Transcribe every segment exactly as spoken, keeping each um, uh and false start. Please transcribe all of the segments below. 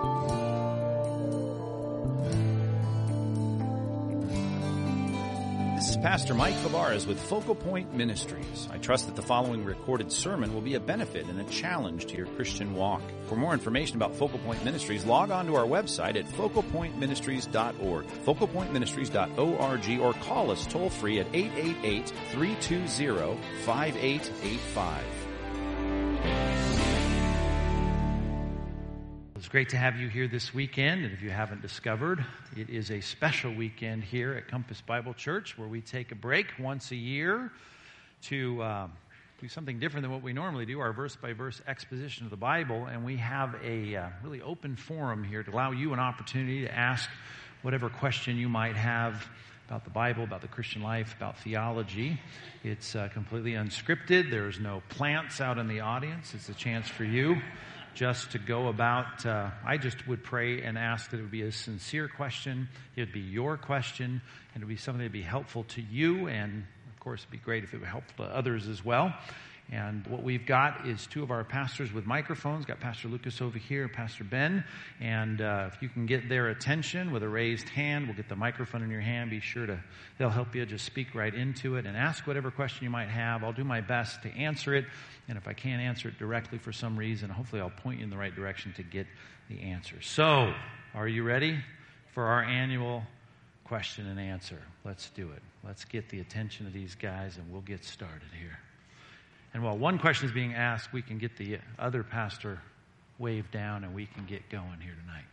This is Pastor Mike Fabarez with Focal Point Ministries. I trust that the following recorded sermon will be a benefit and a challenge to your Christian walk. For more information about Focal Point Ministries, log on to our website at focal point ministries dot org, focal point ministries dot org, or call us toll free at eight eight eight, three two zero, five eight eight five. It's great to have you here this weekend, and if you haven't discovered, it is a special weekend here at Compass Bible Church where we take a break once a year to uh, do something different than what we normally do, our verse-by-verse exposition of the Bible, and we have a uh, really open forum here to allow you an opportunity to ask whatever question you might have about the Bible, about the Christian life, about theology. It's uh, completely unscripted. There's no plants out in the audience. It's a chance for you just to go about, uh, I just would pray and ask that it would be a sincere question. It would be your question, and it would be something that would be helpful to you, and of course it would be great if it would help to others as well. And what we've got is two of our pastors with microphones. Got Pastor Lucas over here, Pastor Ben. And uh, if you can get their attention with a raised hand, we'll get the microphone in your hand. Be sure to, they'll help you just speak right into it and ask whatever question you might have. I'll do my best to answer it. And if I can't answer it directly for some reason, hopefully I'll point you in the right direction to get the answer. So, are you ready for our annual question and answer? Let's do it. Let's get the attention of these guys and we'll get started here. And while one question is being asked, we can get the other pastor waved down and we can get going here tonight.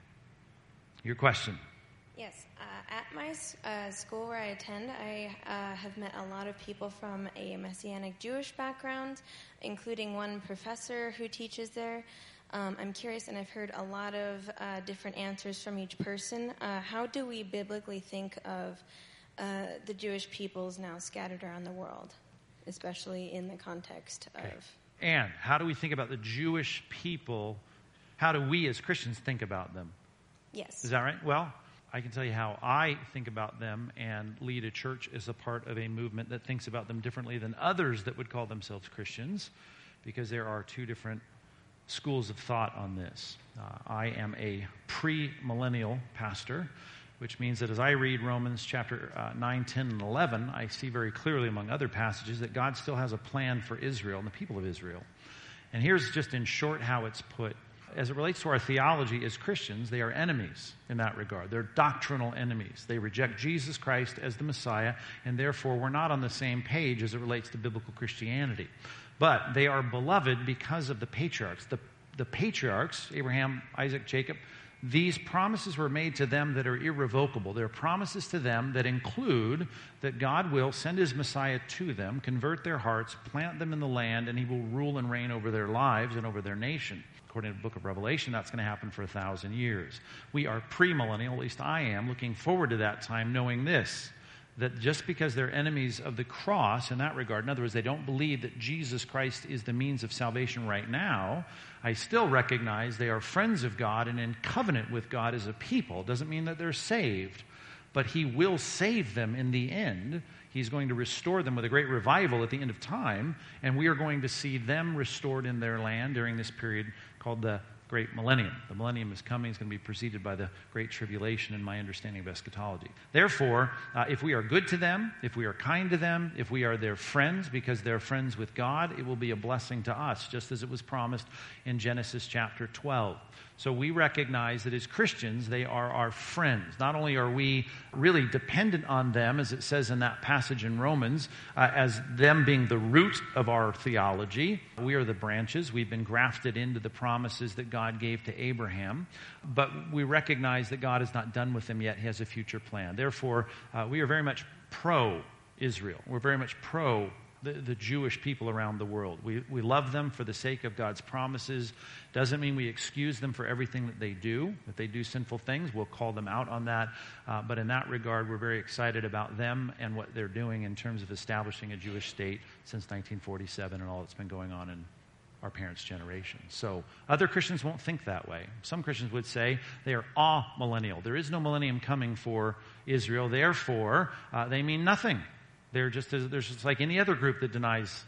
Your question. Yes. Uh, at my uh, school where I attend, I uh, have met a lot of people from a Messianic Jewish background, including one professor who teaches there. Um, I'm curious, and I've heard a lot of uh, different answers from each person. Uh, how do we biblically think of uh, the Jewish peoples now scattered around the world, especially in the context okay. of... And how do we think about the Jewish people? How do we as Christians think about them? Yes. Is that right? Well, I can tell you how I think about them and lead a church as a part of a movement that thinks about them differently than others that would call themselves Christians, because there are two different schools of thought on this. Uh, I am a pre-millennial pastor, which means that as I read Romans chapter uh, nine, ten, and eleven, I see very clearly, among other passages, that God still has a plan for Israel and the people of Israel. And here's just in short how it's put. As it relates to our theology as Christians, they are enemies in that regard. They're doctrinal enemies. They reject Jesus Christ as the Messiah, and therefore we're not on the same page as it relates to biblical Christianity. But they are beloved because of the patriarchs. The, the patriarchs, Abraham, Isaac, Jacob, these promises were made to them that are irrevocable. They're promises to them that include that God will send his Messiah to them, convert their hearts, plant them in the land, and he will rule and reign over their lives and over their nation. According to the book of Revelation, that's going to happen for a thousand years. We are premillennial, at least I am, looking forward to that time, knowing this, that just because they're enemies of the cross in that regard, in other words, they don't believe that Jesus Christ is the means of salvation right now, I still recognize they are friends of God and in covenant with God as a people. It doesn't mean that they're saved, but he will save them in the end. He's going to restore them with a great revival at the end of time, and we are going to see them restored in their land during this period called the Great Millennium. The millennium is coming. It's going to be preceded by the Great Tribulation in my understanding of eschatology. Therefore, uh, if we are good to them, if we are kind to them, if we are their friends because they're friends with God, it will be a blessing to us, just as it was promised in Genesis chapter twelve. So we recognize that as Christians, they are our friends. Not only are we really dependent on them, as it says in that passage in Romans, uh, as them being the root of our theology, we are the branches. We've been grafted into the promises that God gave to Abraham. But we recognize that God is not done with them yet. He has a future plan. Therefore, uh, we are very much pro-Israel. We're very much pro The, the Jewish people around the world. We we love them for the sake of God's promises. Doesn't mean we excuse them for everything that they do. If they do sinful things, we'll call them out on that. Uh, but in that regard, we're very excited about them and what they're doing in terms of establishing a Jewish state since nineteen forty-seven and all that's been going on in our parents' generation. So other Christians won't think that way. Some Christians would say they are amillennial. There is no millennium coming for Israel. Therefore, uh, they mean nothing. They're just, they're just like any other group that denies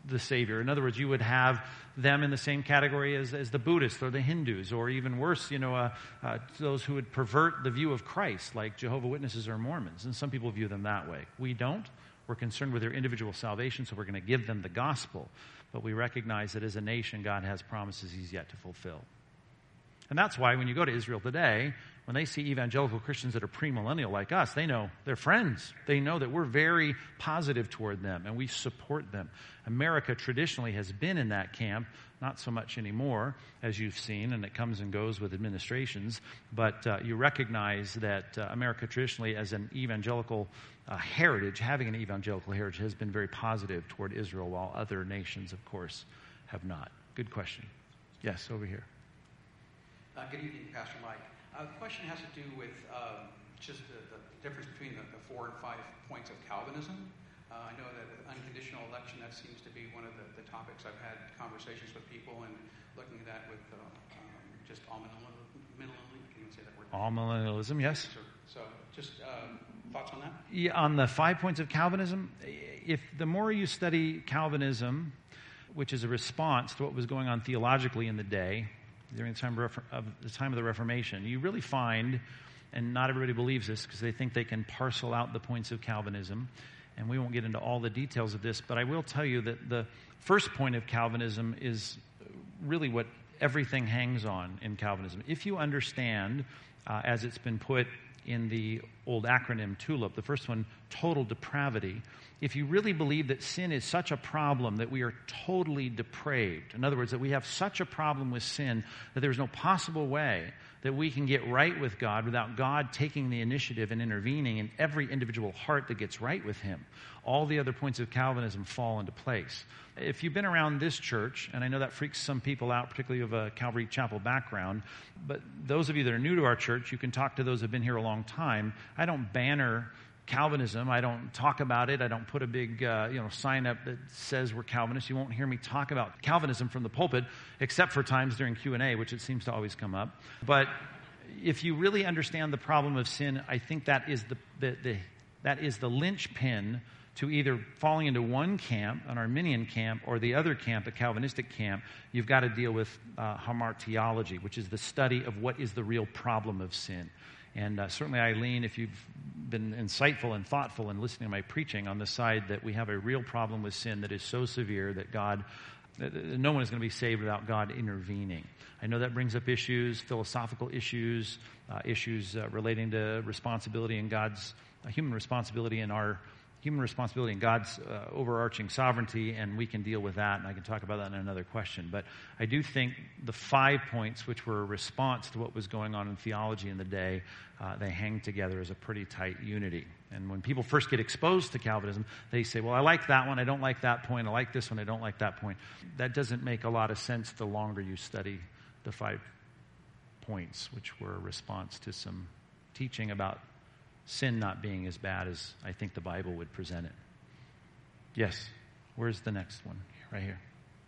the Savior. In other words, you would have them in the same category as, as the Buddhists or the Hindus, or even worse, you know, uh, uh, those who would pervert the view of Christ, like Jehovah's Witnesses or Mormons. And some people view them that way. We don't. We're concerned with their individual salvation, so we're going to give them the gospel. But we recognize that as a nation, God has promises He's yet to fulfill. And that's why when you go to Israel today, when they see evangelical Christians that are premillennial like us, they know they're friends. They know that we're very positive toward them and we support them. America traditionally has been in that camp, not so much anymore, as you've seen, and it comes and goes with administrations. But uh, you recognize that uh, America traditionally, as an evangelical uh, heritage, having an evangelical heritage, has been very positive toward Israel, while other nations, of course, have not. Good question. Yes, over here. Uh, good evening, Pastor Mike. Uh, the question has to do with um, just the, the difference between the, the four and five points of Calvinism. Uh, I know that unconditional election, that seems to be one of the, the topics I've had conversations with people, and looking at that with uh, um, just amillennialism. Can you say that word? Amillennialism, yes. So, so just um, thoughts on that? Yeah, on the five points of Calvinism, if the more you study Calvinism, which is a response to what was going on theologically in the day, during the time of, of the time of the Reformation, you really find, and not everybody believes this because they think they can parcel out the points of Calvinism, and we won't get into all the details of this, but I will tell you that the first point of Calvinism is really what everything hangs on in Calvinism. If you understand, uh, as it's been put in the old acronym TULIP, the first one, total depravity, if you really believe that sin is such a problem that we are totally depraved, in other words, that we have such a problem with sin that there's no possible way that we can get right with God without God taking the initiative and intervening in every individual heart that gets right with Him, all the other points of Calvinism fall into place. If you've been around this church, and I know that freaks some people out, particularly of a Calvary Chapel background, but those of you that are new to our church, you can talk to those who have been here a long time. I don't banner Calvinism. I don't talk about it. I don't put a big uh, you know sign up that says we're Calvinists. You won't hear me talk about Calvinism from the pulpit, except for times during Q and A, which it seems to always come up. But if you really understand the problem of sin, I think that is the, the, the that is the linchpin to either falling into one camp, an Arminian camp, or the other camp, a Calvinistic camp. You've got to deal with uh, hamartiology, which is the study of what is the real problem of sin. And uh, certainly, Eileen, if you've been insightful and thoughtful in listening to my preaching on the side that we have a real problem with sin that is so severe that God, that no one is going to be saved without God intervening. I know that brings up issues, philosophical issues, uh, issues uh, relating to responsibility and God's, uh, human responsibility in our human responsibility and God's uh, overarching sovereignty, and we can deal with that, and I can talk about that in another question. But I do think the five points, which were a response to what was going on in theology in the day, uh, they hang together as a pretty tight unity. And when people first get exposed to Calvinism, they say, well, I like that one, I don't like that point, I like this one, I don't like that point. That doesn't make a lot of sense the longer you study the five points, which were a response to some teaching about sin not being as bad as I think the Bible would present it. Yes. Where's the next one? Right here.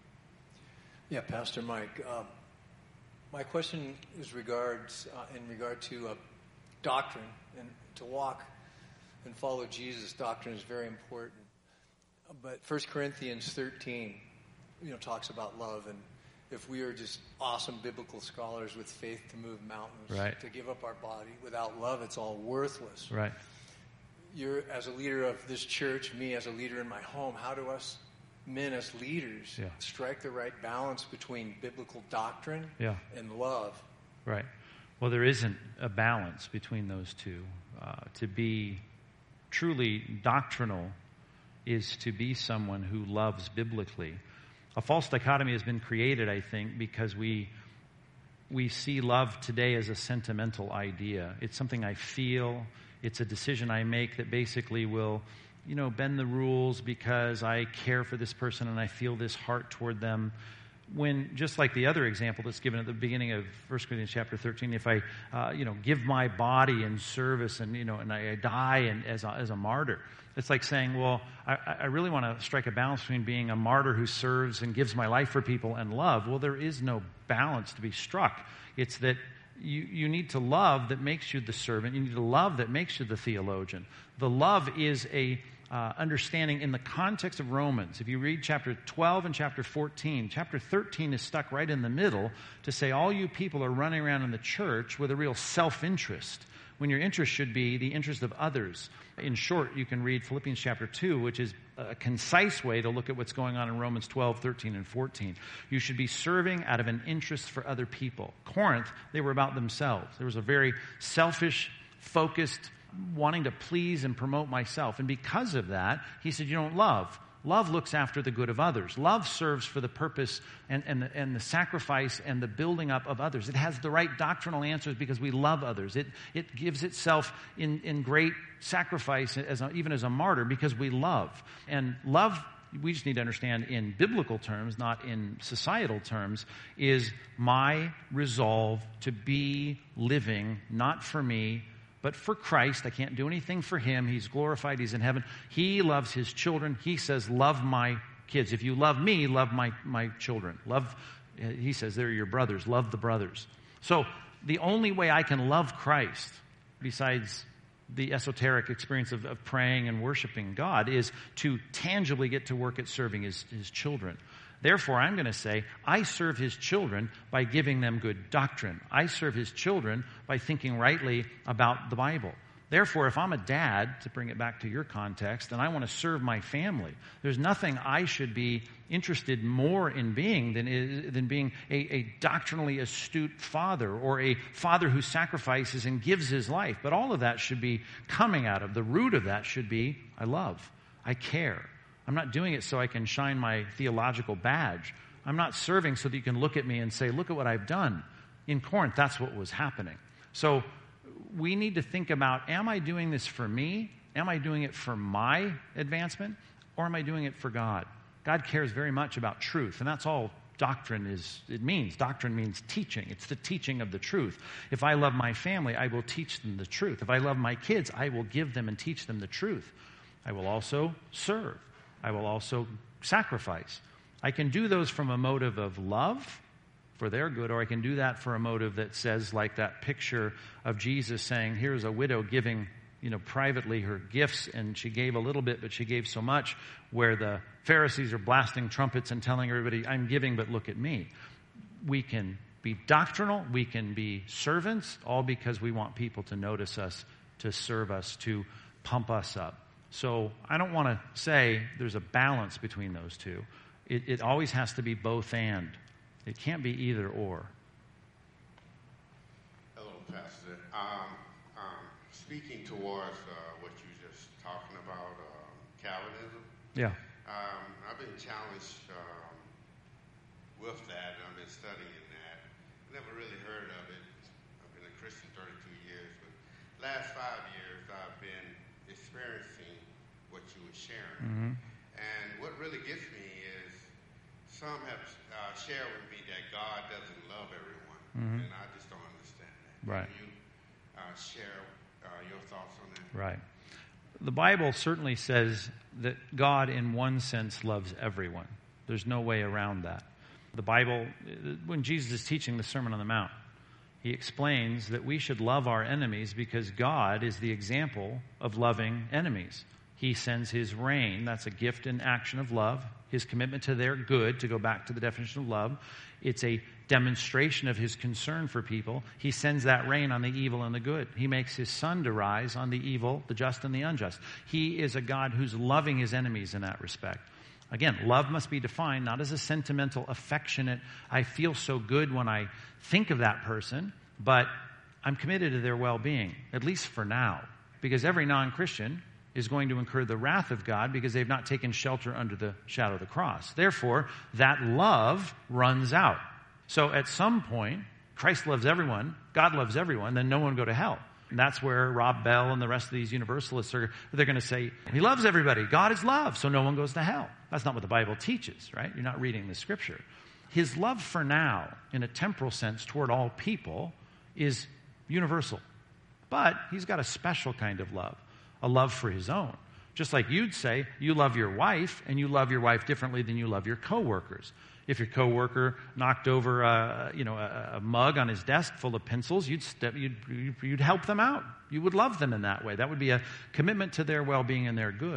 Yeah, Pastor Mike. Um, my question is regards uh, in regard to uh, doctrine, and to walk and follow Jesus. Doctrine is very important. But First Corinthians thirteen, you know, talks about love, and if we are just awesome biblical scholars with faith to move mountains, right, to give up our body, without love, it's all worthless. Right. You're, as a leader of this church, me as a leader in my home, how do us men as leaders yeah. strike the right balance between biblical doctrine yeah. and love? Right. Well, there isn't a balance between those two. Uh, to be truly doctrinal is to be someone who loves biblically. A false dichotomy has been created, I think, because we we see love today as a sentimental idea. It's something I feel. It's a decision I make that basically will, you know, bend the rules because I care for this person and I feel this heart toward them. When, just like the other example that's given at the beginning of First Corinthians chapter thirteen, if I, uh, you know, give my body in service and, you know, and I, I die and as a, as a martyr, it's like saying, well, I, I really want to strike a balance between being a martyr who serves and gives my life for people and love. Well, there is no balance to be struck. It's that you, you need to love that makes you the servant. You need to love that makes you the theologian. The love is a uh, understanding in the context of Romans. If you read chapter twelve and chapter fourteen, chapter thirteen is stuck right in the middle to say all you people are running around in the church with a real self-interest, when your interest should be the interest of others. In short, you can read Philippians chapter two, which is a concise way to look at what's going on in Romans twelve, thirteen, and fourteen. You should be serving out of an interest for other people. Corinth, they were about themselves. There was a very selfish, focused, wanting to please and promote myself. And because of that, he said, you don't love. Love looks after the good of others. Love serves for the purpose and, and, the, and the sacrifice and the building up of others. It has the right doctrinal answers because we love others. It, it gives itself in, in great sacrifice, as a, even as a martyr, because we love. And love, we just need to understand in biblical terms, not in societal terms, is my resolve to be living, not for me, but for Christ. I can't do anything for him. He's glorified. He's in heaven. He loves his children. He says, love my kids. If you love me, love my, my children. Love, he says, they're your brothers. Love the brothers. So the only way I can love Christ, besides the esoteric experience of, of praying and worshiping God, is to tangibly get to work at serving his, his children. Therefore, I'm going to say, I serve his children by giving them good doctrine. I serve his children by thinking rightly about the Bible. Therefore, if I'm a dad, to bring it back to your context, and I want to serve my family, there's nothing I should be interested more in being than, than being a, a doctrinally astute father, or a father who sacrifices and gives his life. But all of that should be coming out of, the root of that should be, I love, I care. I'm not doing it so I can shine my theological badge. I'm not serving so that you can look at me and say, look at what I've done. In Corinth, that's what was happening. So we need to think about, am I doing this for me? Am I doing it for my advancement? Or am I doing it for God? God cares very much about truth, and that's all doctrine is, it means. Doctrine means teaching. It's the teaching of the truth. If I love my family, I will teach them the truth. If I love my kids, I will give them and teach them the truth. I will also serve. I will also sacrifice. I can do those from a motive of love for their good, or I can do that for a motive that says, like that picture of Jesus saying, here's a widow giving, you know, privately her gifts, and she gave a little bit, but she gave so much, where the Pharisees are blasting trumpets and telling everybody, I'm giving, but look at me. We can be doctrinal, we can be servants, all because we want people to notice us, to serve us, to pump us up. So I don't want to say there's a balance between those two. It, it always has to be both and. It can't be either or. Hello, Pastor. Um, um, speaking towards uh, what you just talking about, um, Calvinism. Yeah. Um, I've been challenged um, with that, and I've been studying that. Never really heard of it. I've been a Christian thirty-two years, but last five years I've been experiencing what you were sharing. Mm-hmm. And what really gets me is some have uh, shared with me that God doesn't love everyone, mm-hmm. and I just don't understand that. Right. Can you uh, share uh, your thoughts on that? Right. The Bible certainly says that God, in one sense, loves everyone. There's no way around that. The Bible, when Jesus is teaching the Sermon on the Mount, he explains that we should love our enemies because God is the example of loving enemies. He sends his rain. That's a gift and action of love. His commitment to their good, to go back to the definition of love. It's a demonstration of his concern for people. He sends that rain on the evil and the good. He makes his sun to rise on the evil, the just and the unjust. He is a God who's loving his enemies in that respect. Again, love must be defined not as a sentimental, affectionate, I feel so good when I think of that person, but I'm committed to their well-being, at least for now. Because every non-Christian is going to incur the wrath of God because they've not taken shelter under the shadow of the cross. Therefore, that love runs out. So at some point, Christ loves everyone, God loves everyone, then no one go to hell. And that's where Rob Bell and the rest of these universalists are, they're going to say, he loves everybody. God is love, so no one goes to hell. That's not what the Bible teaches, right? You're not reading the scripture. His love for now, in a temporal sense, toward all people, is universal. But he's got a special kind of love, a love for his own. Just like you'd say, you love your wife, and you love your wife differently than you love your coworkers. If your coworker knocked over a, you know, a, a mug on his desk full of pencils, you'd, step, you'd, you'd help them out. You would love them in that way. That would be a commitment to their well-being and their good.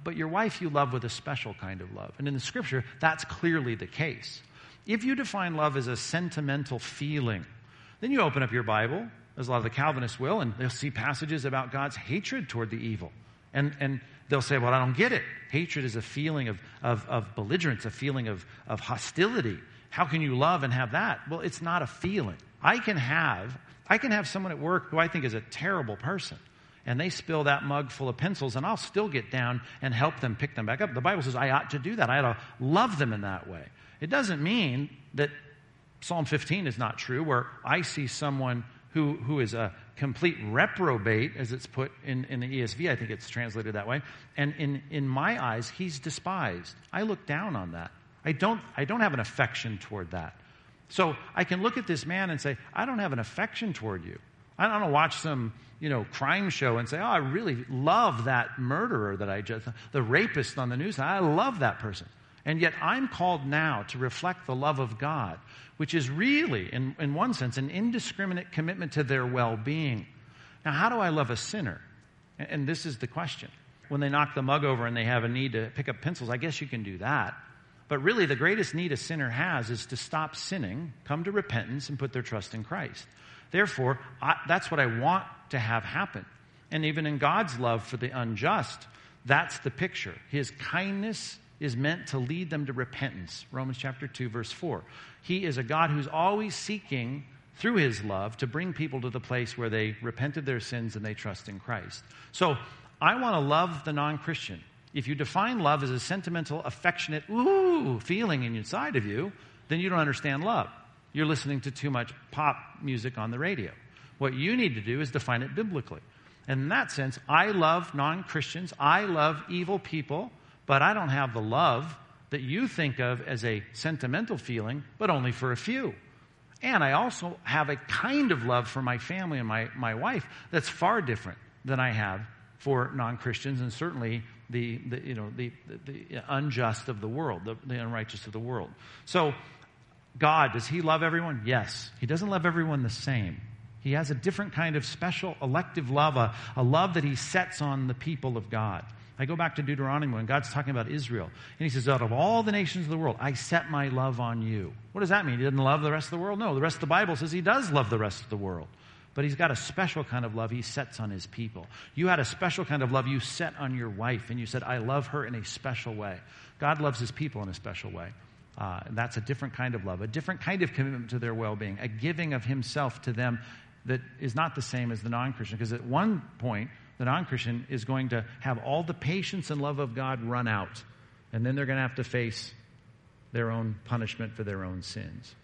but your wife you love with a special kind of love. And in the Scripture, that's clearly the case. If you define love as a sentimental feeling, then you open up your Bible, as a lot of the Calvinists will, and they'll see passages about God's hatred toward the evil. And and they'll say, well, I don't get it. Hatred is a feeling of, of, of belligerence, a feeling of, of hostility. How can you love and have that? Well, it's not a feeling. I can have, I can have someone at work who I think is a terrible person, and they spill that mug full of pencils, and I'll still get down and help them pick them back up. The Bible says I ought to do that. I ought to love them in that way. It doesn't mean that Psalm fifteen is not true, where I see someone who, who is a complete reprobate, as it's put in, in the E S V, I think it's translated that way. And in, in my eyes, he's despised. I look down on that. I don't, I don't have an affection toward that. So I can look at this man and say, I don't have an affection toward you. I don't want to watch some, you know, crime show and say, oh, I really love that murderer that I just, the rapist on the news. I love that person. And yet I'm called now to reflect the love of God, which is really, in, in one sense, an indiscriminate commitment to their well-being. Now, how do I love a sinner? And, and this is the question. When they knock the mug over and they have a need to pick up pencils, I guess you can do that. But really, the greatest need a sinner has is to stop sinning, come to repentance, and put their trust in Christ. Therefore, I, that's what I want to have happen. And even in God's love for the unjust, that's the picture. His kindness is meant to lead them to repentance. Romans chapter two, verse four. He is a God who's always seeking, through his love, to bring people to the place where they repent of their sins and they trust in Christ. So I want to love the non-Christian. If you define love as a sentimental, affectionate, ooh, feeling inside of you, then you don't understand love. You're listening to too much pop music on the radio. What you need to do is define it biblically. And in that sense, I love non-Christians. I love evil people. But I don't have the love that you think of as a sentimental feeling, but only for a few. And I also have a kind of love for my family and my, my wife that's far different than I have for non-Christians, and certainly the, the you know the, the, the unjust of the world, the, the unrighteous of the world. So God, does he love everyone? Yes. He doesn't love everyone the same. He has a different kind of special elective love, a, a love that he sets on the people of God. I go back to Deuteronomy when God's talking about Israel. And he says, out of all the nations of the world, I set my love on you. What does that mean? He doesn't love the rest of the world? No, the rest of the Bible says he does love the rest of the world. But he's got a special kind of love he sets on his people. You had a special kind of love you set on your wife. And you said, I love her in a special way. God loves his people in a special way. Uh, and that's a different kind of love, a different kind of commitment to their well-being, a giving of himself to them that is not the same as the non-Christian. Because at one point, the non-Christian is going to have all the patience and love of God run out. And then they're going to have to face their own punishment for their own sins.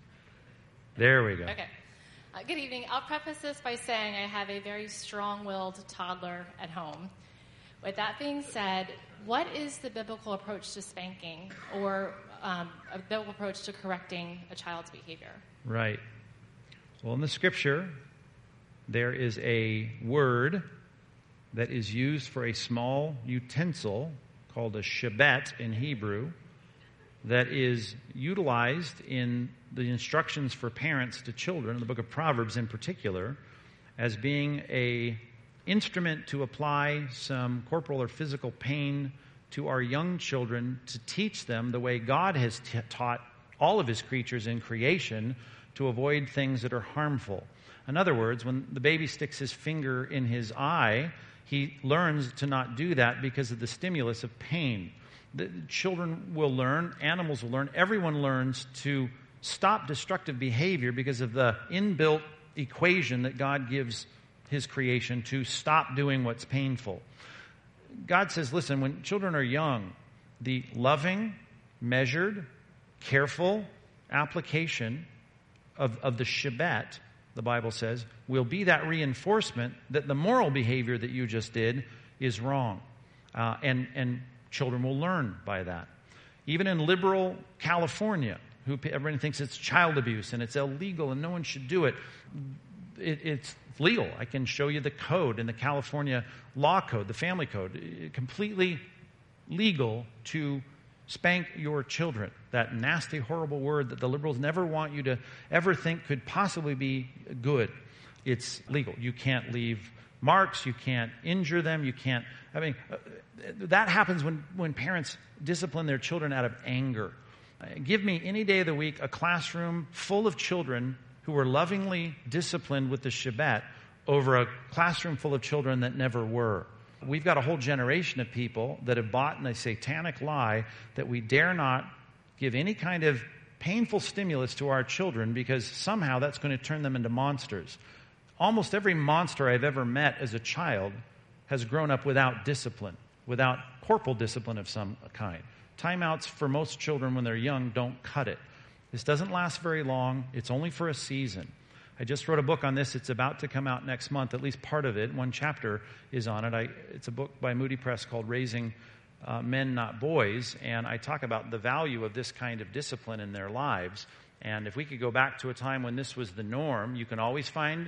There we go. Okay. Uh, good evening. I'll preface this by saying I have a very strong-willed toddler at home. With that being said, what is the biblical approach to spanking, or um, a biblical approach to correcting a child's behavior? Right. Well, in the Scripture, there is a word that is used for a small utensil called a shebet in Hebrew that is utilized in the instructions for parents to children, in the book of Proverbs in particular, as being a instrument to apply some corporal or physical pain to our young children to teach them the way God has t- taught all of his creatures in creation to avoid things that are harmful. In other words, when the baby sticks his finger in his eye, he learns to not do that because of the stimulus of pain. The children will learn, animals will learn, everyone learns to stop destructive behavior because of the inbuilt equation that God gives his creation to stop doing what's painful. God says, listen, when children are young, the loving, measured, careful application of, of the shebet, the Bible says, will be that reinforcement that the moral behavior that you just did is wrong. Uh, and, and children will learn by that. Even in liberal California, who everyone thinks it's child abuse and it's illegal and no one should do it, it it's legal. I can show you the code in the California law code, the family code, completely legal to spank your children. That nasty, horrible word that the liberals never want you to ever think could possibly be good. It's legal. You can't leave marks. You can't injure them. You can't, I mean, uh, that happens when, when parents discipline their children out of anger. Uh, give me any day of the week a classroom full of children who were lovingly disciplined with the Shabbat over a classroom full of children that never were. We've got a whole generation of people that have bought in a satanic lie that we dare not give any kind of painful stimulus to our children because somehow that's going to turn them into monsters. Almost every monster I've ever met as a child has grown up without discipline, without corporal discipline of some kind. Timeouts for most children when they're young don't cut it. This doesn't last very long. It's only for a season. I just wrote a book on this. It's about to come out next month. At least part of it. One chapter is on it. I, it's a book by Moody Press called Raising uh, Men, Not Boys. And I talk about the value of this kind of discipline in their lives. And if we could go back to a time when this was the norm, you can always find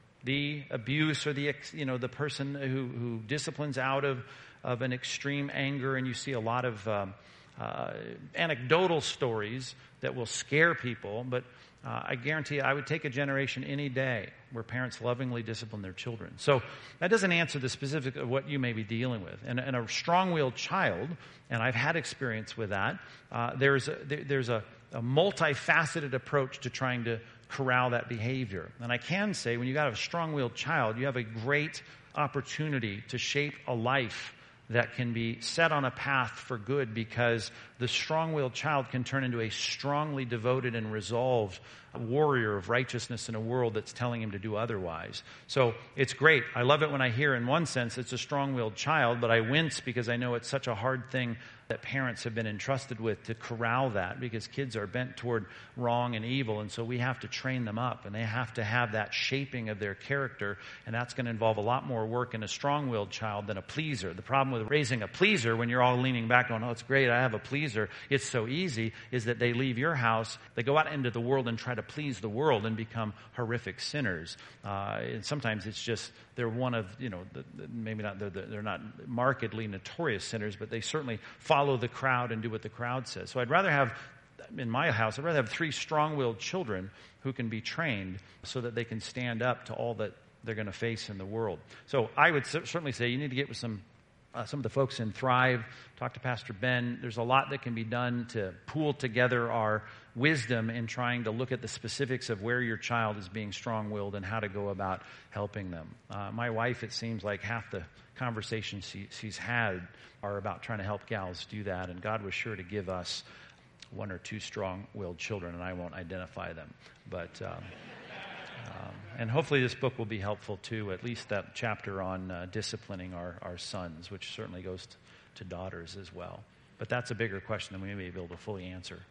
the abuse or the, you know, the person who, who disciplines out of, of an extreme anger. And you see a lot of um, uh, anecdotal stories that will scare people. But Uh, I guarantee you, I would take a generation any day where parents lovingly discipline their children. So that doesn't answer the specific of what you may be dealing with. And, and a strong-willed child, and I've had experience with that, uh, there's a, there, there's a, a multifaceted approach to trying to corral that behavior. And I can say, when you got a strong-willed child, you have a great opportunity to shape a life that can be set on a path for good, because the strong-willed child can turn into a strongly devoted and resolved warrior of righteousness in a world that's telling him to do otherwise. So it's great. I love it when I hear, in one sense, it's a strong-willed child, but I wince because I know it's such a hard thing that parents have been entrusted with to corral that, because kids are bent toward wrong and evil, and so we have to train them up, and they have to have that shaping of their character, and that's going to involve a lot more work in a strong-willed child than a pleaser. The problem with raising a pleaser, when you're all leaning back going, oh, it's great, I have a pleaser, it's so easy, is that they leave your house, they go out into the world and try to please the world and become horrific sinners. Uh, and sometimes it's just, they're one of, you know, the, the, maybe not, they're, they're not markedly notorious sinners, but they certainly follow the crowd and do what the crowd says. So I'd rather have, in my house, I'd rather have three strong-willed children who can be trained so that they can stand up to all that they're going to face in the world. So I would certainly say you need to get with some Uh, some of the folks in Thrive, talk to Pastor Ben. There's a lot that can be done to pool together our wisdom in trying to look at the specifics of where your child is being strong-willed and how to go about helping them. Uh, my wife, it seems like half the conversations she, she's had are about trying to help gals do that, and God was sure to give us one or two strong-willed children, and I won't identify them. But um, Um, and hopefully this book will be helpful too, at least that chapter on uh, disciplining our, our sons, which certainly goes to, to daughters as well. But that's a bigger question than we may be able to fully answer.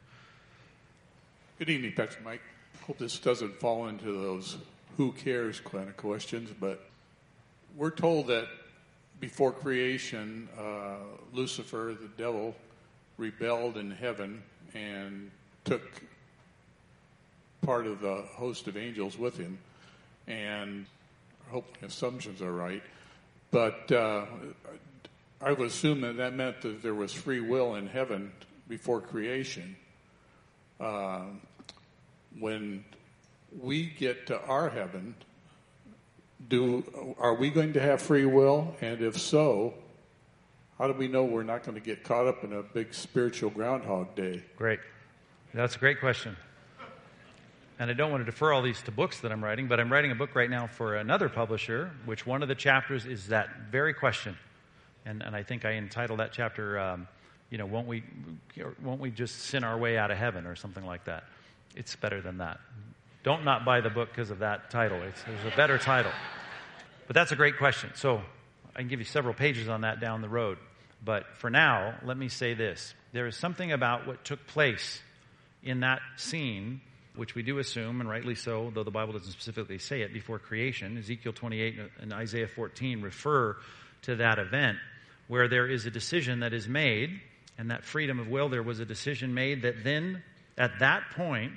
Good evening, Pastor Mike. Hope this doesn't fall into those who cares kind of questions, but we're told that before creation, uh, Lucifer, the devil, rebelled in heaven and took part of the host of angels with him, and I hope my assumptions are right, but uh, I would assume that that meant that there was free will in heaven before creation. Uh, when we get to our heaven, do are we going to have free will? And if so, how do we know we're not going to get caught up in a big spiritual Groundhog Day? Great. That's a great question. And I don't want to defer all these to books that I'm writing, but I'm writing a book right now for another publisher, which one of the chapters is that very question. And and I think I entitled that chapter, um, you know, won't we won't we just sin our way out of heaven or something like that? It's better than that. Don't not buy the book because of that title. It's, there's a better title. But that's a great question. So I can give you several pages on that down the road. But for now, let me say this. There is something about what took place in that scene, which we do assume, and rightly so, though the Bible doesn't specifically say it, before creation. Ezekiel twenty-eight and Isaiah fourteen refer to that event where there is a decision that is made, and that freedom of will, there was a decision made that then, at that point,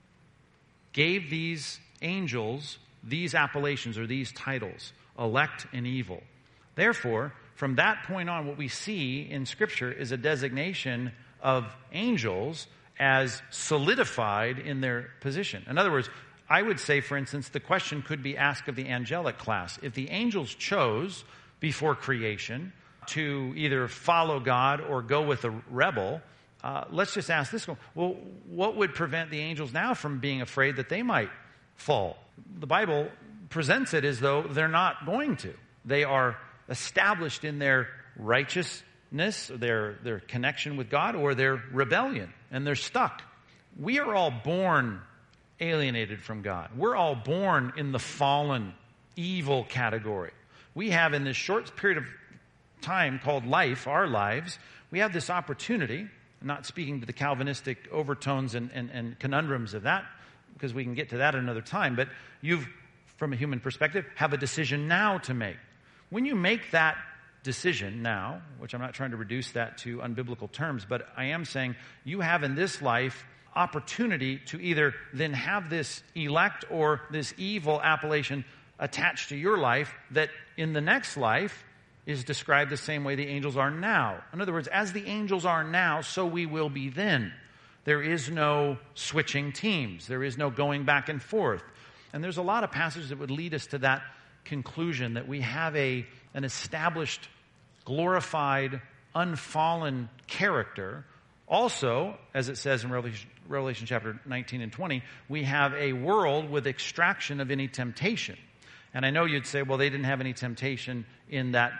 gave these angels these appellations or these titles, elect and evil. Therefore, from that point on, what we see in Scripture is a designation of angels as solidified in their position. In other words, I would say, for instance, the question could be asked of the angelic class. If the angels chose before creation to either follow God or go with a rebel, uh, let's just ask this one. Well, what would prevent the angels now from being afraid that they might fall? The Bible presents it as though they're not going to. They are established in their righteousness, their, their connection with God, or their rebellion, and they're stuck. We are all born alienated from God. We're all born in the fallen, evil category. We have, in this short period of time called life, our lives, we have this opportunity, I'm not speaking to the Calvinistic overtones and, and, and conundrums of that, because we can get to that another time, but you've, from a human perspective, have a decision now to make. When you make that decision now, which I'm not trying to reduce that to unbiblical terms, but I am saying you have in this life opportunity to either then have this elect or this evil appellation attached to your life that in the next life is described the same way the angels are now. In other words, as the angels are now, so we will be then. There is no switching teams. There is no going back and forth. And there's a lot of passages that would lead us to that conclusion that we have a an established, glorified, unfallen character. Also, as it says in Revelation, Revelation chapter nineteen and twenty, we have a world with extraction of any temptation. And I know you'd say, well, they didn't have any temptation in that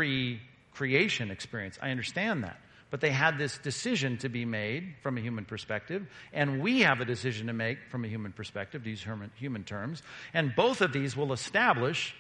pre-creation experience. I understand that. But they had this decision to be made from a human perspective, and we have a decision to make from a human perspective, these human, human terms. And both of these will establish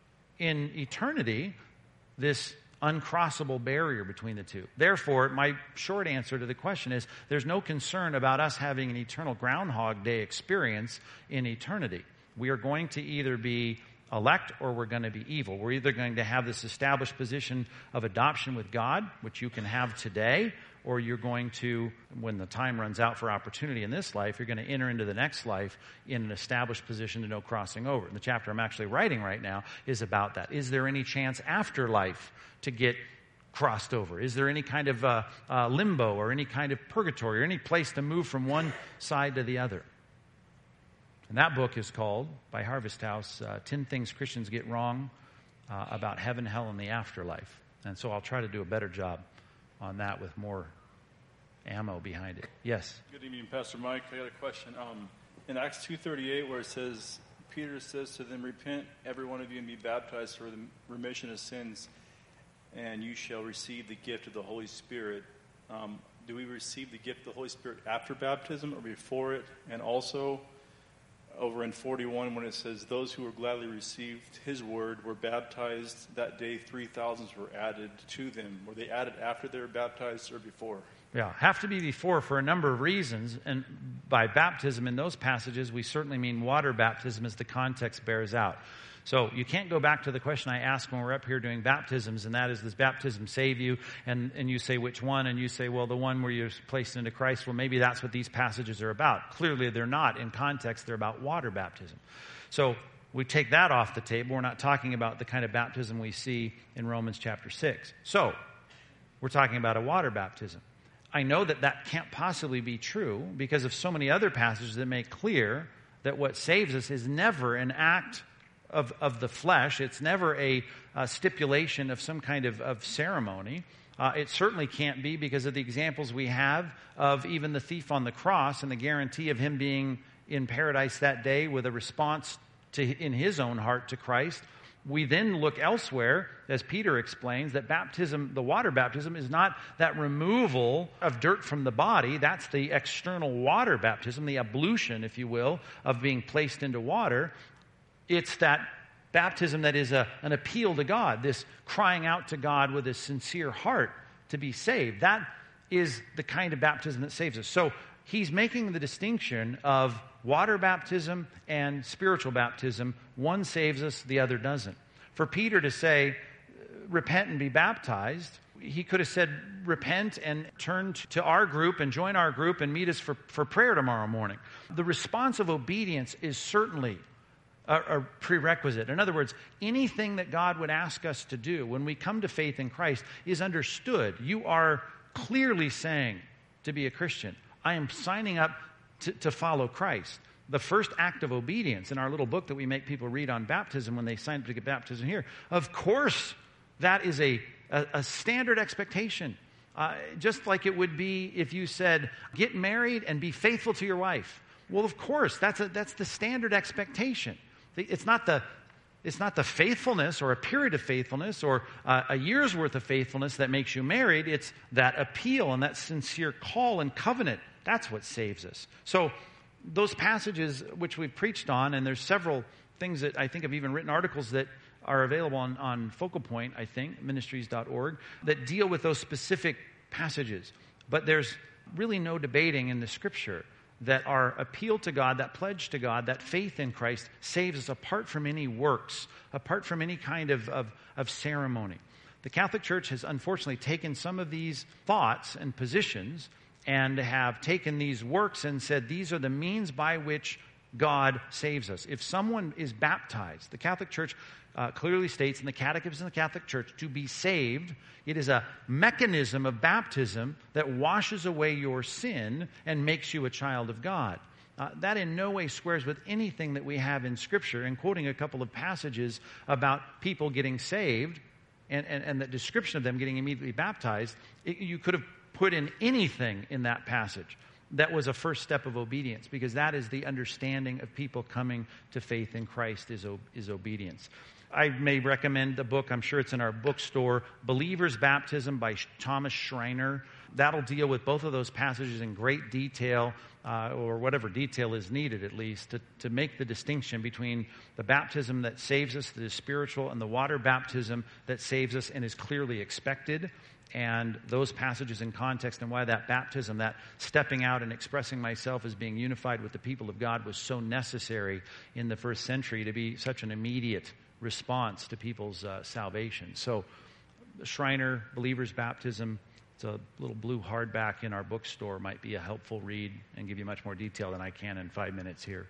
in eternity this uncrossable barrier between the two. Therefore, my short answer to the question is there's no concern about us having an eternal Groundhog Day experience in eternity. We are going to either be elect or we're going to be evil. We're either going to have this established position of adoption with God, which you can have today, or you're going to, when the time runs out for opportunity in this life, you're going to enter into the next life in an established position to no crossing over. And the chapter I'm actually writing right now is about that. Is there any chance after life to get crossed over? Is there any kind of uh, uh, limbo or any kind of purgatory or any place to move from one side to the other? And that book is called, by Harvest House, uh, ten Things Christians Get Wrong uh, About Heaven, Hell, and the Afterlife. And so I'll try to do a better job on that with more ammo behind it. Yes? Good evening, Pastor Mike. I got a question. Um, in Acts two thirty-eight, where it says, Peter says to them, repent, every one of you, and be baptized for the remission of sins, and you shall receive the gift of the Holy Spirit. Um, do we receive the gift of the Holy Spirit after baptism or before it? And also, over in forty-one, when it says, those who were gladly received his word were baptized that day, three thousands were added to them. Were they added after they were baptized or before? Yeah, have to be before for a number of reasons. And by baptism in those passages, we certainly mean water baptism as the context bears out. So you can't go back to the question I asked when we're up here doing baptisms, and that is, does baptism save you? And, and you say, which one? And you say, well, the one where you're placed into Christ. Well, maybe that's what these passages are about. Clearly, they're not. In context, they're about water baptism. So we take that off the table. We're not talking about the kind of baptism we see in Romans chapter six. So we're talking about a water baptism. I know that that can't possibly be true because of so many other passages that make clear that what saves us is never an act Of, of the flesh. It's never a, a stipulation of some kind of, of ceremony. Uh, it certainly can't be because of the examples we have of even the thief on the cross and the guarantee of him being in paradise that day with a response to in his own heart to Christ. We then look elsewhere, as Peter explains, that baptism, the water baptism, is not that removal of dirt from the body. That's the external water baptism, the ablution, if you will, of being placed into water. It's that baptism that is a, an appeal to God, this crying out to God with a sincere heart to be saved. That is the kind of baptism that saves us. So he's making the distinction of water baptism and spiritual baptism. One saves us, the other doesn't. For Peter to say, repent and be baptized, he could have said, repent and turn to our group and join our group and meet us for, for prayer tomorrow morning. The response of obedience is certainly a, a prerequisite. In other words, anything that God would ask us to do when we come to faith in Christ is understood. You are clearly saying to be a Christian, I am signing up to, to follow Christ. the first act of obedience in our little book that we make people read on baptism when they sign up to get baptism here. Of course, that is a, a, a standard expectation. Uh, just like it would be if you said, get married and be faithful to your wife. Well, of course, that's a, that's the standard expectation. It's not the It's not the faithfulness or a period of faithfulness or uh, a year's worth of faithfulness that makes you married. It's that appeal and that sincere call and covenant. That's what saves us. So those passages which we've preached on, and there's several things that I think I've even written articles that are available on, on Focal Point, I think, ministries dot org, that deal with those specific passages. But there's really no debating in the Scripture that our appeal to God, that pledge to God, that faith in Christ saves us apart from any works, apart from any kind of, of, of ceremony. The Catholic Church has unfortunately taken some of these thoughts and positions and have taken these works and said these are the means by which God saves us. If someone is baptized, the Catholic Church uh, clearly states in the Catechism of the Catholic Church, to be saved, it is a mechanism of baptism that washes away your sin and makes you a child of God. Uh, that in no way squares with anything that we have in Scripture, and quoting a couple of passages about people getting saved and, and, and the description of them getting immediately baptized. It, you could have put in anything in that passage that was a first step of obedience, because that is the understanding of people coming to faith in Christ is, is obedience. I may recommend the book, I'm sure it's in our bookstore, Believer's Baptism by Thomas Schreiner. That'll deal with both of those passages in great detail, uh, or whatever detail is needed at least, to, to make the distinction between the baptism that saves us, that is spiritual, and the water baptism that saves us and is clearly expected. And those passages in context and why that baptism, that stepping out and expressing myself as being unified with the people of God was so necessary in the first century to be such an immediate response to people's uh, salvation. So Schreiner, Believer's Baptism, it's a little blue hardback in our bookstore, might be a helpful read and give you much more detail than I can in five minutes here.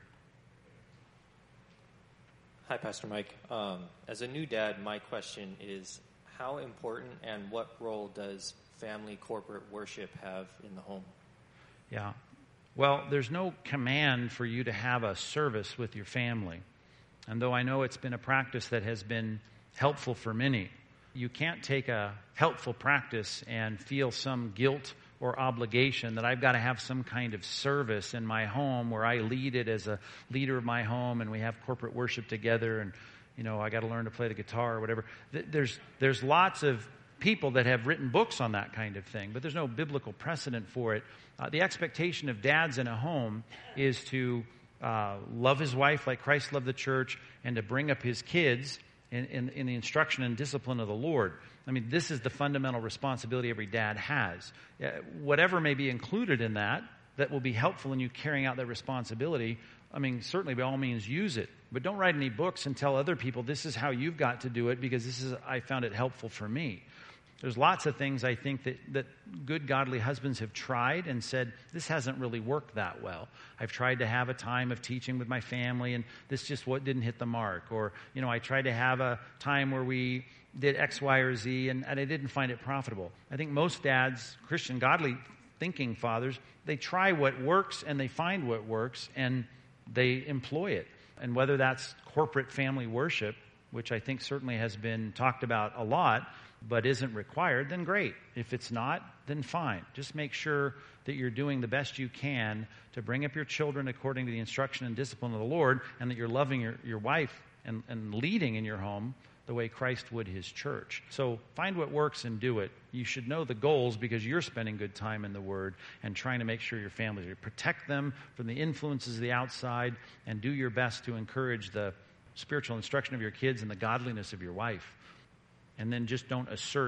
Hi, Pastor Mike. Um, as a new dad, my question is, how important and what role does family corporate worship have in the home? Yeah. Well, there's no command for you to have a service with your family. And though I know it's been a practice that has been helpful for many, you can't take a helpful practice and feel some guilt or obligation that I've got to have some kind of service in my home where I lead it as a leader of my home and we have corporate worship together and you know, I got to learn to play the guitar or whatever. There's there's lots of people that have written books on that kind of thing, but there's no biblical precedent for it. Uh, the expectation of dads in a home is to uh, love his wife like Christ loved the church and to bring up his kids in, in, in the instruction and discipline of the Lord. I mean, this is the fundamental responsibility every dad has. Uh, whatever may be included in that, that will be helpful in you carrying out that responsibility, I mean, certainly by all means use it. But don't write any books and tell other people this is how you've got to do it because this is I found it helpful for me. There's lots of things I think that, that good godly husbands have tried and said, this hasn't really worked that well. I've tried to have a time of teaching with my family and this just what didn't hit the mark. Or, you know, I tried to have a time where we did X, Y, or Z and, and I didn't find it profitable. I think most dads, Christian godly thinking fathers, they try what works and they find what works and they employ it. And whether that's corporate family worship, which I think certainly has been talked about a lot, but isn't required, then great. If it's not, then fine. Just make sure that you're doing the best you can to bring up your children according to the instruction and discipline of the Lord, and that you're loving your, your wife and, and leading in your home the way Christ would his church. So find what works and do it. You should know the goals because you're spending good time in the Word and trying to make sure your family, you protect them from the influences of the outside and do your best to encourage the spiritual instruction of your kids and the godliness of your wife. And then just don't assert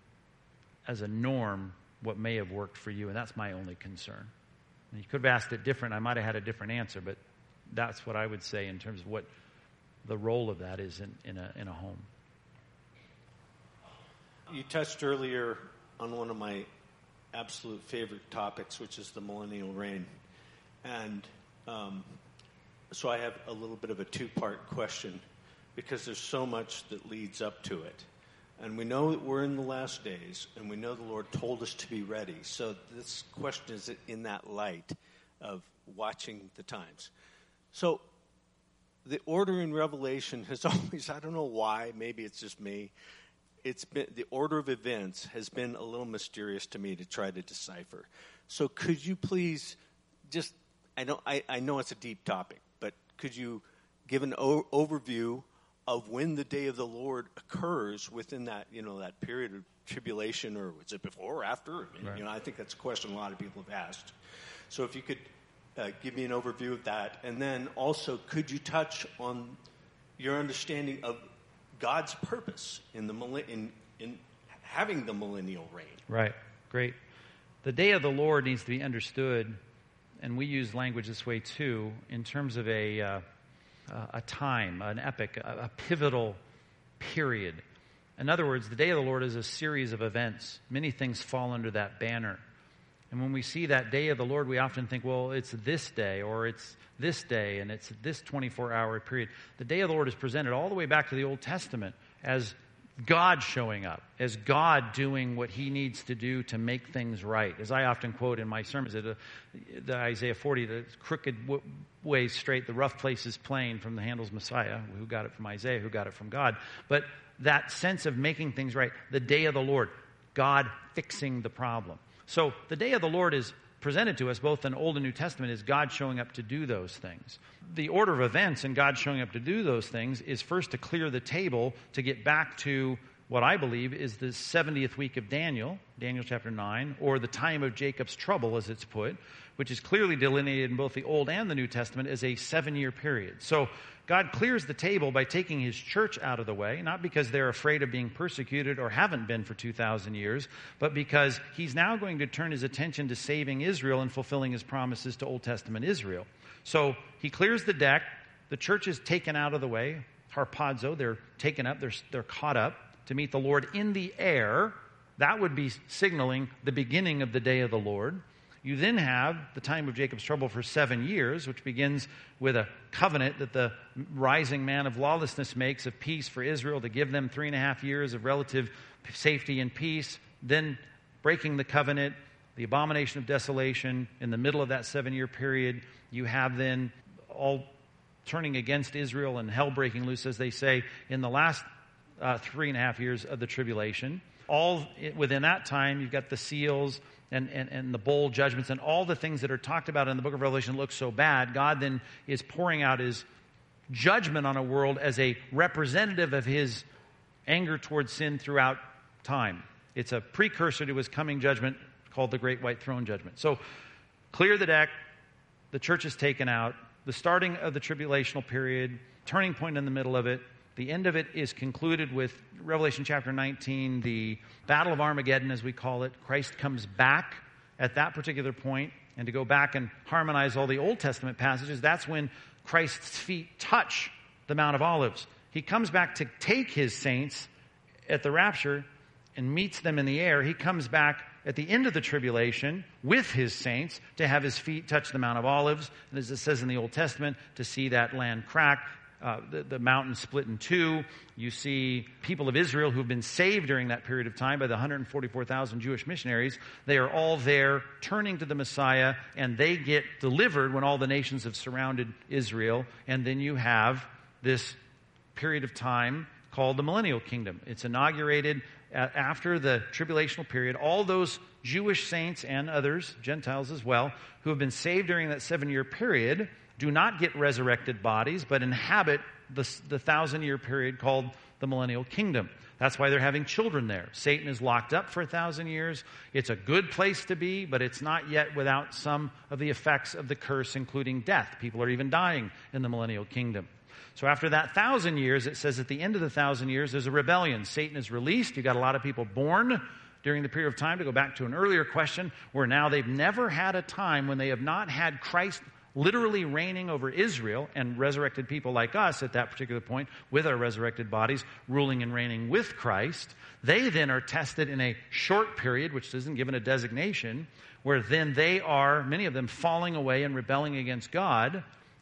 as a norm what may have worked for you. And that's my only concern. And you could have asked it different. I might have had a different answer, but that's what I would say in terms of what the role of that is in, in, a, in a home. You touched earlier on one of my absolute favorite topics, which is the millennial reign. And um, so I have a little bit of a two-part question because there's so much that leads up to it. And we know that we're in the last days, and we know the Lord told us to be ready. So this question is in that light of watching the times. So the order in Revelation has always, I don't know why, maybe it's just me, it's been, the order of events has been a little mysterious to me to try to decipher. So could you please just, I know, I, I know it's a deep topic, but could you give an o- overview of when the day of the Lord occurs within that, you know, that period of tribulation, or is it before or after? I mean, Right. You know, I think that's a question a lot of people have asked. So if you could uh, give me an overview of that, and then also could you touch on your understanding of God's purpose in the millen- in in having the millennial reign? Right. Great. The day of the Lord needs to be understood, and we use language this way too, in terms of a uh, a time, an epic, a, a pivotal period. In other words, the day of the Lord is a series of events. Many things fall under that banner. And when we see that day of the Lord, we often think, well, it's this day, or it's this day, and it's this twenty-four hour period. The day of the Lord is presented all the way back to the Old Testament as God showing up, as God doing what he needs to do to make things right. As I often quote in my sermons, the, the Isaiah forty, the crooked w- ways straight, the rough places plain, from the Handel's Messiah, who got it from Isaiah, who got it from God. But that sense of making things right, the day of the Lord, God fixing the problem. So the day of the Lord is presented to us both in Old and New Testament as God showing up to do those things. The order of events and God showing up to do those things is first to clear the table to get back to what I believe is the seventieth week of Daniel, Daniel chapter nine, or the time of Jacob's trouble, as it's put, which is clearly delineated in both the Old and the New Testament as a seven-year period. So God clears the table by taking his church out of the way, not because they're afraid of being persecuted or haven't been for two thousand years, but because he's now going to turn his attention to saving Israel and fulfilling his promises to Old Testament Israel. So he clears the deck. The church is taken out of the way. Harpazo, they're taken up, they're, they're caught up to meet the Lord in the air. That would be signaling the beginning of the day of the Lord. You then have the time of Jacob's trouble for seven years, which begins with a covenant that the rising man of lawlessness makes of peace for Israel to give them three and a half years of relative safety and peace. Then breaking the covenant, the abomination of desolation. In the middle of that seven-year period, you have then all turning against Israel and hell breaking loose, as they say, in the last uh, three and a half years of the tribulation. All within that time, you've got the seals and, and, and the bowl judgments and all the things that are talked about in the book of Revelation look so bad. God then is pouring out his judgment on a world as a representative of his anger towards sin throughout time. It's a precursor to his coming judgment called the Great White Throne Judgment. So clear the deck. The church is taken out. The starting of the tribulational period, turning point in the middle of it. The end of it is concluded with Revelation chapter nineteen, the Battle of Armageddon, as we call it. Christ comes back at that particular point, and to go back and harmonize all the Old Testament passages, that's when Christ's feet touch the Mount of Olives. He comes back to take his saints at the rapture and meets them in the air. He comes back at the end of the tribulation with his saints to have his feet touch the Mount of Olives, and as it says in the Old Testament, to see that land crack. Uh, the, the mountain split in two. You see people of Israel who have been saved during that period of time by the one hundred forty-four thousand Jewish missionaries. They are all there turning to the Messiah, and they get delivered when all the nations have surrounded Israel. And then you have this period of time called the Millennial Kingdom. It's inaugurated after the tribulational period. All those Jewish saints and others, Gentiles as well, who have been saved during that seven-year period do not get resurrected bodies, but inhabit the, the thousand-year period called the Millennial Kingdom. That's why they're having children there. Satan is locked up for a thousand years. It's a good place to be, but it's not yet without some of the effects of the curse, including death. People are even dying in the Millennial Kingdom. So after that thousand years, it says at the end of the thousand years, there's a rebellion. Satan is released. You've got a lot of people born during the period of time, to go back to an earlier question, where now they've never had a time when they have not had Christ literally reigning over Israel and resurrected people like us at that particular point with our resurrected bodies, ruling and reigning with Christ. They then are tested in a short period, which isn't given a designation, where then they are, many of them, falling away and rebelling against God.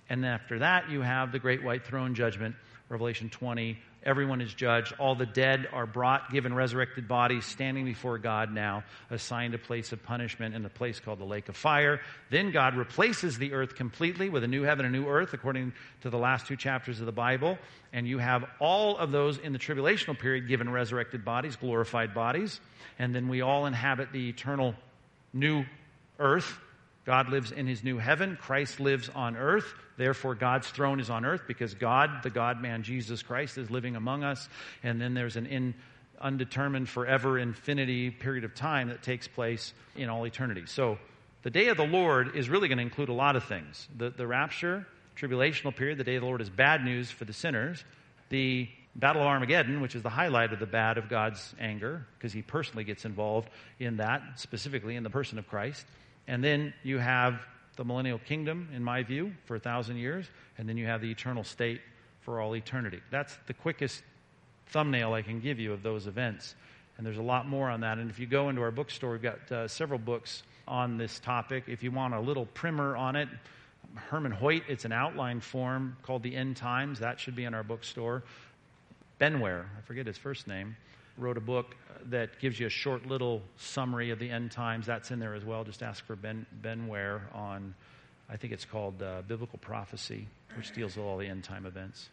And then after that, you have the great white throne judgment, Revelation twenty. Everyone is judged. All the dead are brought, given resurrected bodies, standing before God now, assigned a place of punishment in a place called the lake of fire. Then God replaces the earth completely with a new heaven and a new earth, according to the last two chapters of the Bible. And you have all of those in the tribulational period given resurrected bodies, glorified bodies. And then we all inhabit the eternal new earth. God lives in his new heaven. Christ lives on earth. Therefore, God's throne is on earth because God, the God-man Jesus Christ, is living among us. And then there's an in, undetermined forever infinity period of time that takes place in all eternity. So the day of the Lord is really going to include a lot of things. The, the rapture, tribulational period, the day of the Lord is bad news for the sinners. The Battle of Armageddon, which is the highlight of the bad of God's anger, because he personally gets involved in that, specifically in the person of Christ. And then you have the millennial kingdom, in my view, for a thousand years. And then you have the eternal state for all eternity. That's the quickest thumbnail I can give you of those events. And there's a lot more on that. And if you go into our bookstore, we've got uh, several books on this topic. If you want a little primer on it, Herman Hoyt, it's an outline form called The End Times. That should be in our bookstore. Benware, I forget his first name, wrote a book that gives you a short little summary of the end times. That's in there as well. Just ask for Ben Benware on, I think it's called uh, Biblical Prophecy, which deals with all the end time events.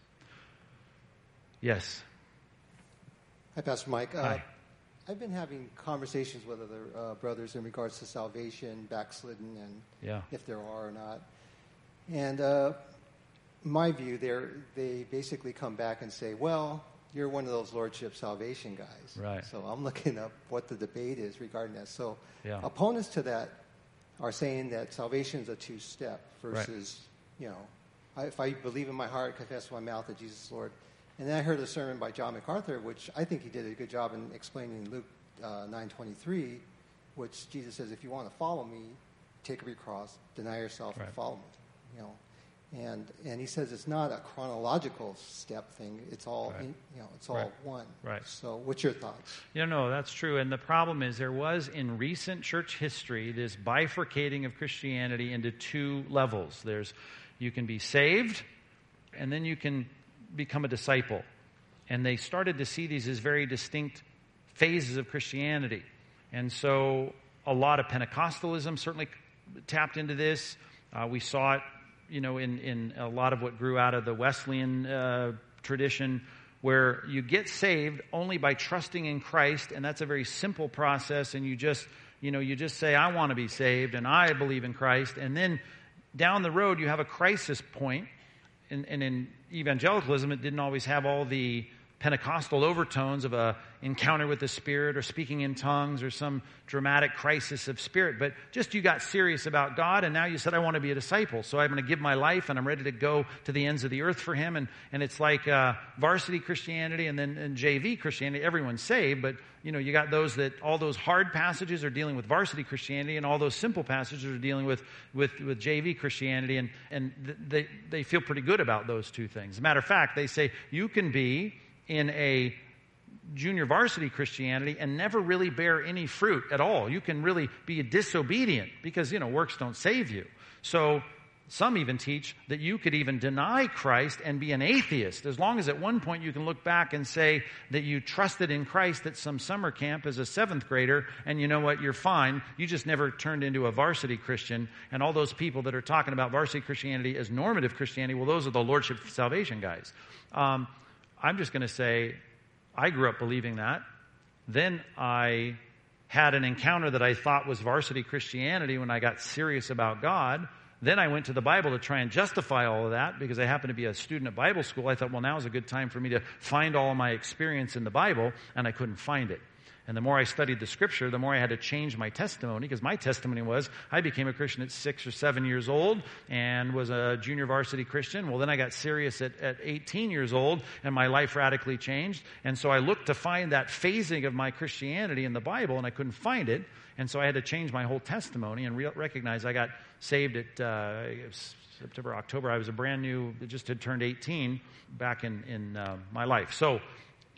Yes. Hi, Pastor Mike. Uh, Hi. I've been having conversations with other uh, brothers in regards to salvation, backslidden, and yeah. if there are or not. And uh, my view, they they basically come back and say, well, you're one of those Lordship salvation guys. Right. So I'm looking up what the debate is regarding that. So yeah. opponents to that are saying that salvation is a two-step versus, right. you know, I, if I believe in my heart, confess with my mouth that Jesus is Lord. And then I heard a sermon by John MacArthur, which I think he did a good job in explaining Luke uh, nine twenty-three, which Jesus says, if you want to follow me, take up your cross, deny yourself, right. and follow me. You know. And and he says it's not a chronological step thing. It's all right. in, you know it's all right. one. Right. So what's your thoughts? You know, no, that's true. And the problem is there was in recent church history this bifurcating of Christianity into two levels. There's you can be saved, and then you can become a disciple. And they started to see these as very distinct phases of Christianity. And so a lot of Pentecostalism certainly tapped into this. Uh, we saw it. You know, in, in a lot of what grew out of the Wesleyan uh, tradition, where you get saved only by trusting in Christ, and that's a very simple process, and you just, you know, you just say, I want to be saved, and I believe in Christ, and then down the road you have a crisis point, and, and in evangelicalism it didn't always have all the Pentecostal overtones of a encounter with the Spirit or speaking in tongues or some dramatic crisis of spirit. But just you got serious about God, and now you said, I want to be a disciple. So I'm going to give my life, and I'm ready to go to the ends of the earth for him. And, and it's like uh, varsity Christianity and then and J V Christianity. Everyone's saved, but you know you got those that all those hard passages are dealing with varsity Christianity, and all those simple passages are dealing with with, with J V Christianity. And, and th- they, they feel pretty good about those two things. As a matter of fact, they say you can be in a junior varsity Christianity and never really bear any fruit at all. You can really be disobedient because, you know, works don't save you. So some even teach that you could even deny Christ and be an atheist, as long as at one point you can look back and say that you trusted in Christ at some summer camp as a seventh grader, and you know what, you're fine. You just never turned into a varsity Christian. And all those people that are talking about varsity Christianity as normative Christianity, well, those are the Lordship salvation guys. Um, I'm just going to say, I grew up believing that. Then I had an encounter that I thought was varsity Christianity when I got serious about God. Then I went to the Bible to try and justify all of that because I happened to be a student at Bible school. I thought, well, now is a good time for me to find all of my experience in the Bible, and I couldn't find it. And the more I studied the Scripture, the more I had to change my testimony, because my testimony was I became a Christian at six or seven years old and was a junior varsity Christian. Well, then I got serious at, at eighteen years old, and my life radically changed. And so I looked to find that phasing of my Christianity in the Bible, and I couldn't find it. And so I had to change my whole testimony and re- recognize I got saved at uh, September, October. I was a brand new, just had turned eighteen back in, in uh, my life. So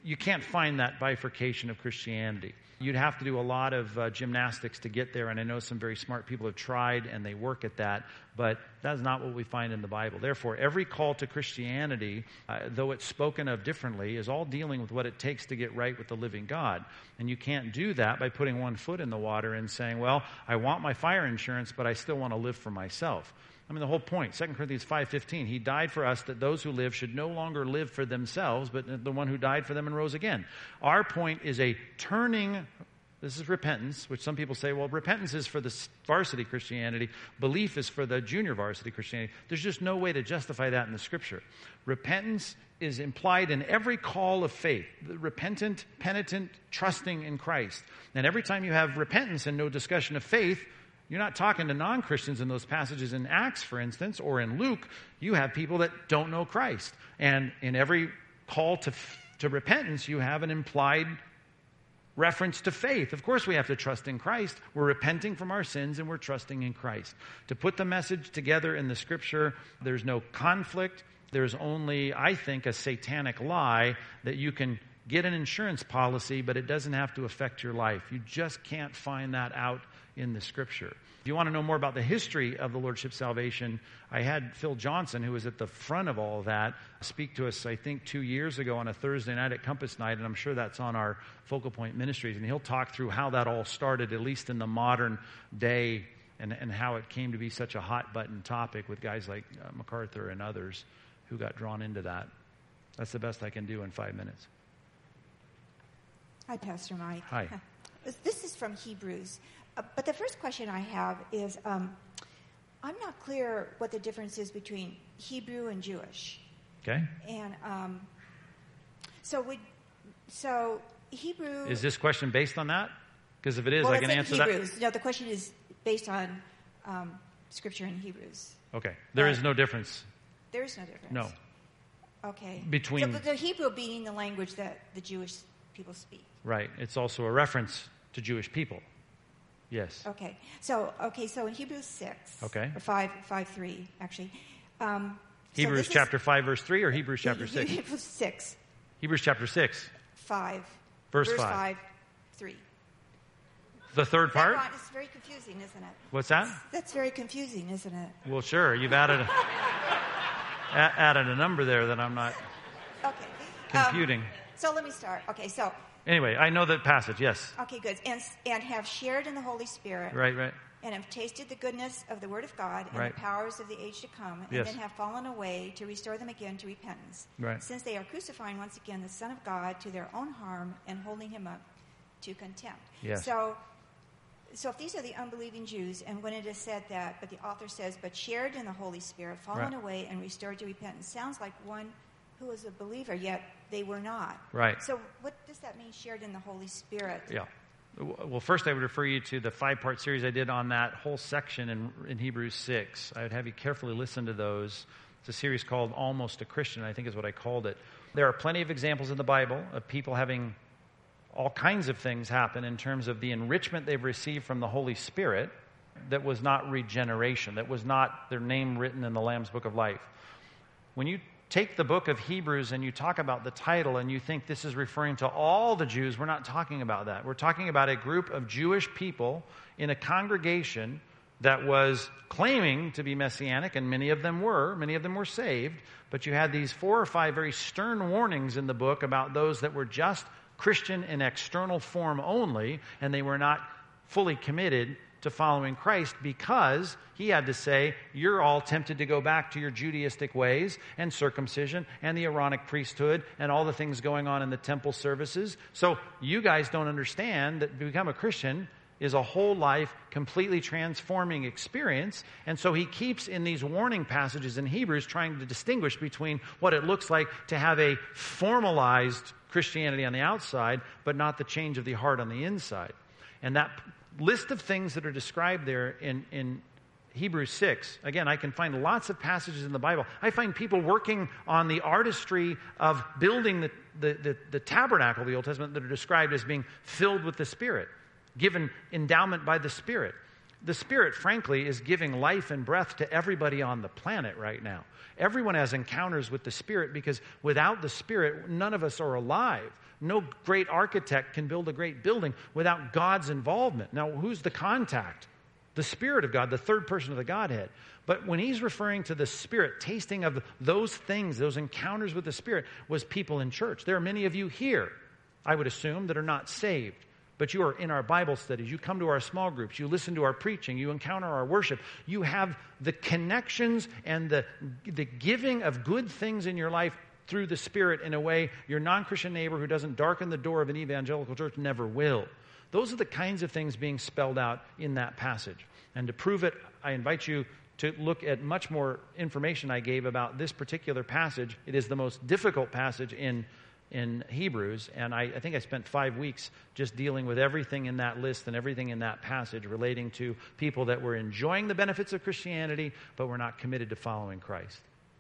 you can't find that bifurcation of Christianity. You'd have to do a lot of uh, gymnastics to get there, and I know some very smart people have tried and they work at that, but that's not what we find in the Bible. Therefore, every call to Christianity, uh, though it's spoken of differently, is all dealing with what it takes to get right with the living God. And you can't do that by putting one foot in the water and saying, well, I want my fire insurance, but I still want to live for myself. I mean, the whole point, Second Corinthians five fifteen, he died for us that those who live should no longer live for themselves, but the one who died for them and rose again. Our point is a turning, this is repentance, which some people say, well, repentance is for the varsity Christianity, belief is for the junior varsity Christianity. There's just no way to justify that in the Scripture. Repentance is implied in every call of faith, the repentant, penitent, trusting in Christ. And every time you have repentance and no discussion of faith, you're not talking to non-Christians in those passages in Acts, for instance, or in Luke. You have people that don't know Christ. And in every call to, to repentance, you have an implied reference to faith. Of course we have to trust in Christ. We're repenting from our sins and we're trusting in Christ. To put the message together in the Scripture, there's no conflict. There's only, I think, a satanic lie that you can get an insurance policy, but it doesn't have to affect your life. You just can't find that out in the Scripture. If you want to know more about the history of the Lordship Salvation, I had Phil Johnson, who was at the front of all of that, speak to us, I think, two years ago on a Thursday night at Compass Night, and I'm sure that's on our Focal Point Ministries, and he'll talk through how that all started, at least in the modern day, and, and how it came to be such a hot-button topic with guys like uh, MacArthur and others who got drawn into that. That's the best I can do in five minutes. Hi, Pastor Mike. Hi. This is from Hebrews. Uh, but the first question I have is, um, I'm not clear what the difference is between Hebrew and Jewish. Okay. And um, so we, so Hebrew... Is this question based on that? Because if it is, well, I can answer that. Hebrews. No, the question is based on um, Scripture in Hebrews. Okay. There but is no difference. There is no difference. No. Okay. Between... So the Hebrew being the language that the Jewish people speak. Right. It's also a reference to Jewish people. Yes. Okay. So okay. So in Hebrews six. Okay. Or five, five, three, actually. Um, Hebrews so chapter is, five, verse three, or Hebrews chapter six. Hebrews six. Hebrews chapter six. Five. Verse, verse five. five. Three. The third part. That it's very confusing, isn't it? What's that? That's very confusing, isn't it? Well, sure. You've added a, a- added a number there that I'm not okay. computing. Um, so let me start. Okay. So. Anyway, I know that passage, yes. Okay, good. And, and have shared in the Holy Spirit. Right, right. And have tasted the goodness of the Word of God and right. the powers of the age to come, and yes. then have fallen away to restore them again to repentance. Right. Since they are crucifying once again the Son of God to their own harm and holding him up to contempt. Yes. So, so if these are the unbelieving Jews, and when it is said that, but the author says, but shared in the Holy Spirit, fallen right. away and restored to repentance, sounds like one who was a believer, yet they were not. Right. So what does that mean, shared in the Holy Spirit? Yeah. Well, first I would refer you to the five-part series I did on that whole section in, in Hebrews six. I would have you carefully listen to those. It's a series called Almost a Christian, I think is what I called it. There are plenty of examples in the Bible of people having all kinds of things happen in terms of the enrichment they've received from the Holy Spirit that was not regeneration, that was not their name written in the Lamb's Book of Life. When you take the book of Hebrews and you talk about the title and you think this is referring to all the Jews, we're not talking about that. We're talking about a group of Jewish people in a congregation that was claiming to be messianic, and many of them were. Many of them were saved. But you had these four or five very stern warnings in the book about those that were just Christian in external form only, and they were not fully committed to following Christ, because he had to say, you're all tempted to go back to your Judaistic ways and circumcision and the Aaronic priesthood and all the things going on in the temple services. So you guys don't understand that to become a Christian is a whole life, completely transforming experience. And so he keeps in these warning passages in Hebrews trying to distinguish between what it looks like to have a formalized Christianity on the outside, but not the change of the heart on the inside. And that list of things that are described there in, in Hebrews six. Again, I can find lots of passages in the Bible. I find people working on the artistry of building the, the, the, the tabernacle of the Old Testament that are described as being filled with the Spirit, given endowment by the Spirit. The Spirit, frankly, is giving life and breath to everybody on the planet right now. Everyone has encounters with the Spirit because without the Spirit, none of us are alive. No great architect can build a great building without God's involvement. Now, who's the contact? The Spirit of God, the third person of the Godhead. But when he's referring to the Spirit, tasting of those things, those encounters with the Spirit, was people in church. There are many of you here, I would assume, that are not saved. But you are in our Bible studies. You come to our small groups. You listen to our preaching. You encounter our worship. You have the connections and the, the giving of good things in your life through the Spirit in a way your non-Christian neighbor who doesn't darken the door of an evangelical church never will. Those are the kinds of things being spelled out in that passage. And to prove it, I invite you to look at much more information I gave about this particular passage. It is the most difficult passage in in Hebrews, and I, I think I spent five weeks just dealing with everything in that list and everything in that passage relating to people that were enjoying the benefits of Christianity, but were not committed to following Christ.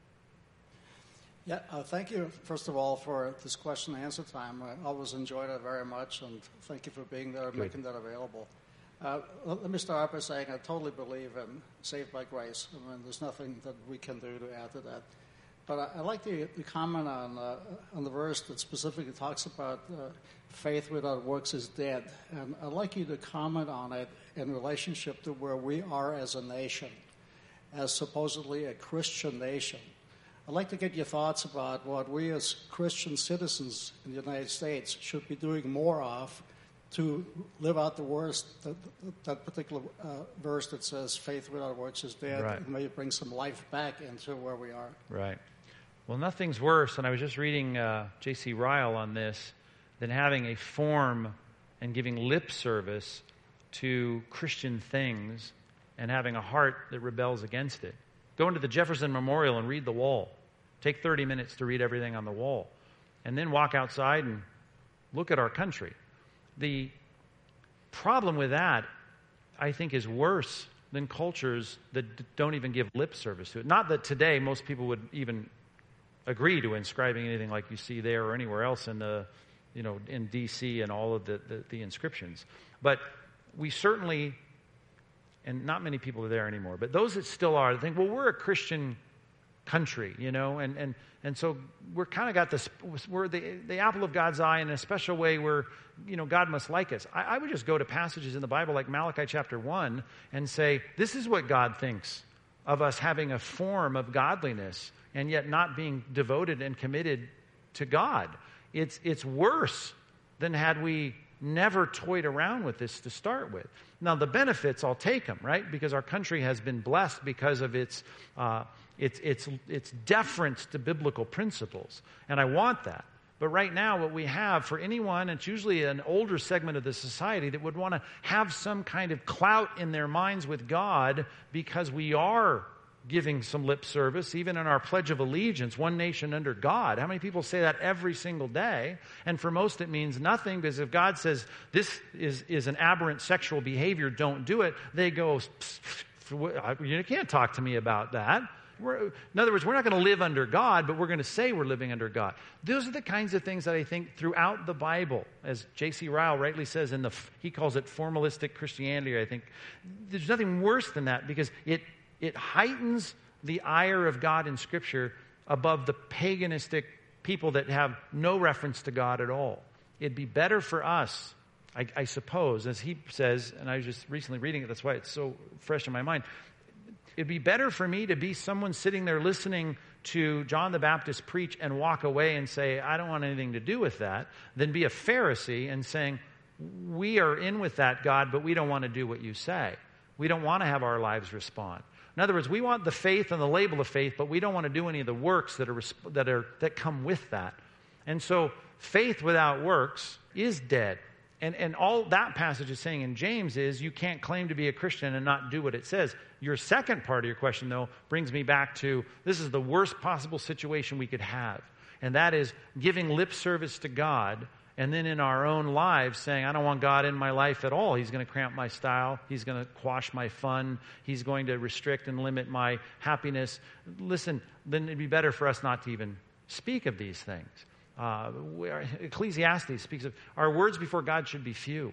Yeah, uh, thank you, first of all, for this question and answer time. I always enjoyed it very much, and thank you for being there and Good. making that available. Uh, let me start by saying I totally believe in saved by grace. I mean, there's nothing that we can do to add to that. But I, I'd like to, to comment on uh, on the verse that specifically talks about uh, faith without works is dead. And I'd like you to comment on it in relationship to where we are as a nation, as supposedly a Christian nation. I'd like to get your thoughts about what we as Christian citizens in the United States should be doing more of to live out the words, that, that particular uh, verse that says faith without works is dead, Right. and maybe bring some life back into where we are. Right. Well, nothing's worse, and I was just reading uh, J C Ryle on this, than having a form and giving lip service to Christian things and having a heart that rebels against it. Go into the Jefferson Memorial and read the wall. Take thirty minutes to read everything on the wall. And then walk outside and look at our country. The problem with that, I think, is worse than cultures that d- don't even give lip service to it. Not that today most people would even agree to inscribing anything like you see there or anywhere else in the, you know, in D C and all of the, the, the inscriptions. But we certainly, and not many people are there anymore, but those that still are, think, well, we're a Christian country, you know, and, and, and so we're kind of got this, we're the, the apple of God's eye in a special way where, you know, God must like us. I, I would just go to passages in the Bible like Malachi chapter one and say, this is what God thinks of us having a form of godliness and yet not being devoted and committed to God. It's, it's worse than had we never toyed around with this to start with. Now, the benefits, I'll take them, right? Because our country has been blessed because of its, uh, its, its, its deference to biblical principles. And I want that. But right now, what we have for anyone, it's usually an older segment of the society that would want to have some kind of clout in their minds with God because we are giving some lip service, even in our Pledge of Allegiance, one nation under God. How many people say that every single day? And for most it means nothing, because if God says this is, is an aberrant sexual behavior, don't do it, they go, psst, psst, you can't talk to me about that. We're, in other words, we're not going to live under God, but we're going to say we're living under God. Those are the kinds of things that I think throughout the Bible, as J C Ryle rightly says, in the he calls it formalistic Christianity, I think, there's nothing worse than that, because it It heightens the ire of God in Scripture above the paganistic people that have no reference to God at all. It'd be better for us, I, I suppose, as he says, and I was just recently reading it, that's why it's so fresh in my mind. It'd be better for me to be someone sitting there listening to John the Baptist preach and walk away and say, I don't want anything to do with that, than be a Pharisee and saying, we are in with that, God, but we don't want to do what you say. We don't want to have our lives respond. In other words, we want the faith and the label of faith, but we don't want to do any of the works that are that are that come with that. And so faith without works is dead. And and all that passage is saying in James is you can't claim to be a Christian and not do what it says. Your second part of your question, though, brings me back to this is the worst possible situation we could have. And that is giving lip service to God, and then in our own lives saying, I don't want God in my life at all. He's going to cramp my style. He's going to quash my fun. He's going to restrict and limit my happiness. Listen, then it'd be better for us not to even speak of these things. Uh, we are, Ecclesiastes speaks of our words before God should be few.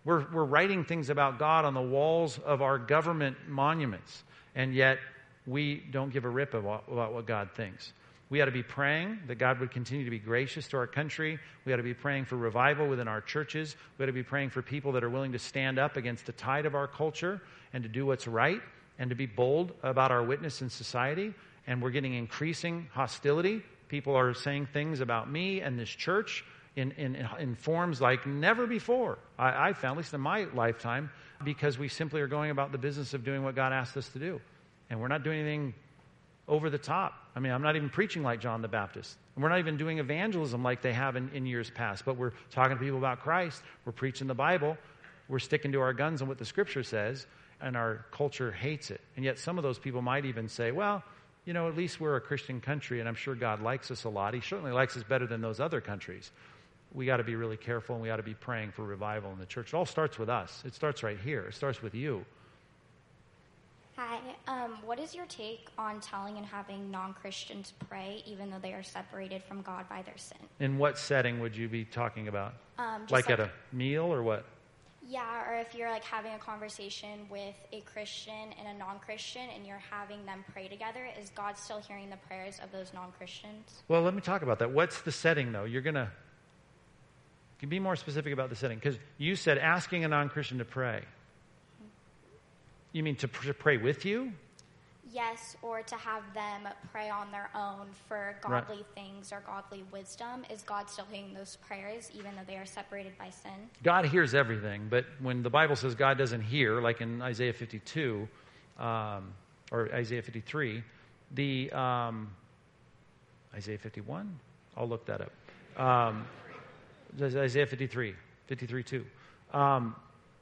We're, we're writing things about God on the walls of our government monuments, and yet we don't give a rip about, about what God thinks. We ought to be praying that God would continue to be gracious to our country. We ought to be praying for revival within our churches. We ought to be praying for people that are willing to stand up against the tide of our culture and to do what's right and to be bold about our witness in society. And we're getting increasing hostility. People are saying things about me and this church in, in, in forms like never before, I, I found, at least in my lifetime, because we simply are going about the business of doing what God asked us to do. And we're not doing anything over the top. I mean, I'm not even preaching like John the Baptist. And we're not even doing evangelism like they have in, in years past. But we're talking to people about Christ. We're preaching the Bible. We're sticking to our guns on what the Scripture says. And our culture hates it. And yet some of those people might even say, well, you know, at least we're a Christian country, and I'm sure God likes us a lot. He certainly likes us better than those other countries. We got to be really careful, and we got to be praying for revival in the church. It all starts with us. It starts right here. It starts with you. Hi. Um, what is your take on telling and having non-Christians pray even though they are separated from God by their sin? In what setting would you be talking about? Um, just like, like at a meal or what? Yeah, or if you're like having a conversation with a Christian and a non-Christian and you're having them pray together, is God still hearing the prayers of those non-Christians? Well, let me talk about that. What's the setting, though? You're going to be more specific about the setting. Because you said asking a non-Christian to pray. You mean to, pr- to pray with you? Yes, or to have them pray on their own for godly Right. things or godly wisdom. Is God still hearing those prayers even though they are separated by sin? God hears everything, but when the Bible says God doesn't hear, like in Isaiah fifty-two um, or Isaiah fifty-three, the um, Isaiah fifty-one? I'll look that up. Um, Isaiah fifty-three, fifty-three two. Um,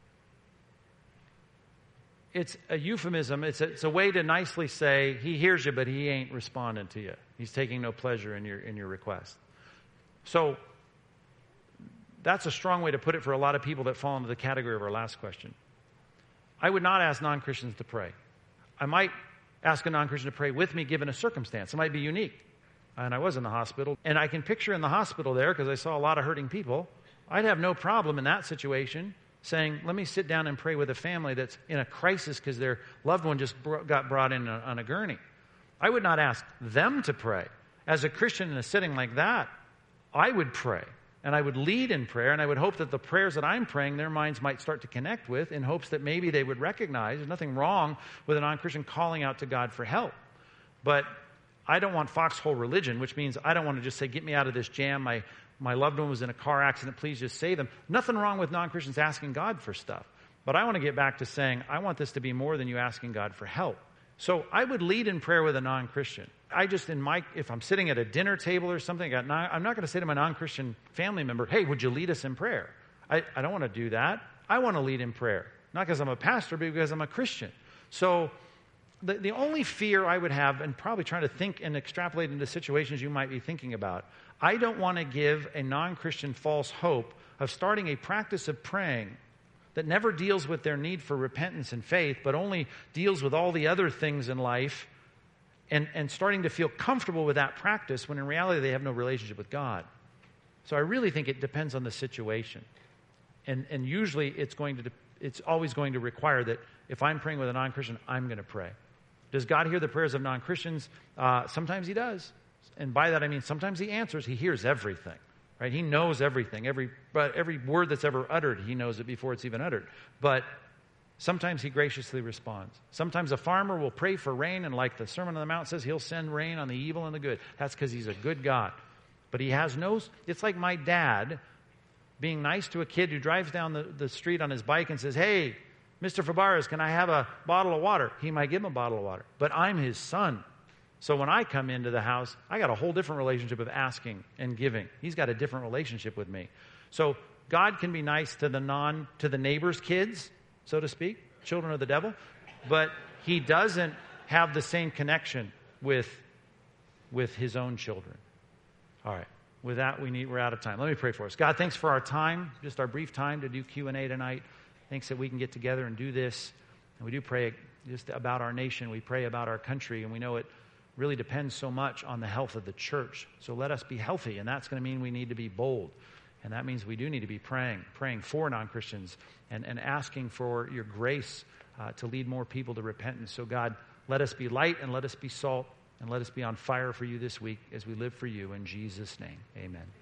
It's a euphemism. It's a, it's a way to nicely say, he hears you, but he ain't responding to you. He's taking no pleasure in your in your request. So that's a strong way to put it for a lot of people that fall into the category of our last question. I would not ask non-Christians to pray. I might ask a non-Christian to pray with me given a circumstance. It might be unique. And I was in the hospital. And I can picture in the hospital there, because I saw a lot of hurting people, I'd have no problem in that situation saying, let me sit down and pray with a family that's in a crisis because their loved one just bro- got brought in a, on a gurney. I would not ask them to pray. As a Christian in a setting like that, I would pray. And I would lead in prayer, and I would hope that the prayers that I'm praying, their minds might start to connect with, in hopes that maybe they would recognize there's nothing wrong with a non-Christian calling out to God for help. But I don't want foxhole religion, which means I don't want to just say, get me out of this jam. My My loved one was in a car accident. Please just save them. Nothing wrong with non-Christians asking God for stuff. But I want to get back to saying, I want this to be more than you asking God for help. So I would lead in prayer with a non-Christian. I just, in my, if I'm sitting at a dinner table or something, I got non, I'm not going to say to my non-Christian family member, hey, would you lead us in prayer? I, I don't want to do that. I want to lead in prayer. Not because I'm a pastor, but because I'm a Christian. So the, the only fear I would have, and probably trying to think and extrapolate into situations you might be thinking about, I don't want to give a non-Christian false hope of starting a practice of praying that never deals with their need for repentance and faith, but only deals with all the other things in life, and, and starting to feel comfortable with that practice when in reality they have no relationship with God. So I really think it depends on the situation. And, and usually it's going to, it's always going to require that if I'm praying with a non-Christian, I'm going to pray. Does God hear the prayers of non-Christians? Uh, sometimes he does. And by that I mean sometimes he answers. He hears everything, right? He knows everything. Every but every word that's ever uttered, he knows it before it's even uttered. But sometimes he graciously responds. Sometimes a farmer will pray for rain, and like the Sermon on the Mount says, he'll send rain on the evil and the good. That's because he's a good God. But he has no... It's like my dad being nice to a kid who drives down the, the street on his bike and says, hey, Mister Fabarez, can I have a bottle of water? He might give him a bottle of water. But I'm his son. So when I come into the house, I got a whole different relationship of asking and giving. He's got a different relationship with me. So God can be nice to the non, to the neighbor's kids, so to speak, children of the devil, but he doesn't have the same connection with, with his own children. All right. With that, we need, we're out of time. Let me pray for us. God, thanks for our time, just our brief time to do Q and A tonight. Thanks that we can get together and do this. And we do pray just about our nation. We pray about our country, and we know it really depends so much on the health of the church. So let us be healthy, and that's going to mean we need to be bold. And that means we do need to be praying, praying for non-Christians and, and asking for your grace uh, to lead more people to repentance. So God, let us be light and let us be salt and let us be on fire for you this week as we live for you. In Jesus' name, amen.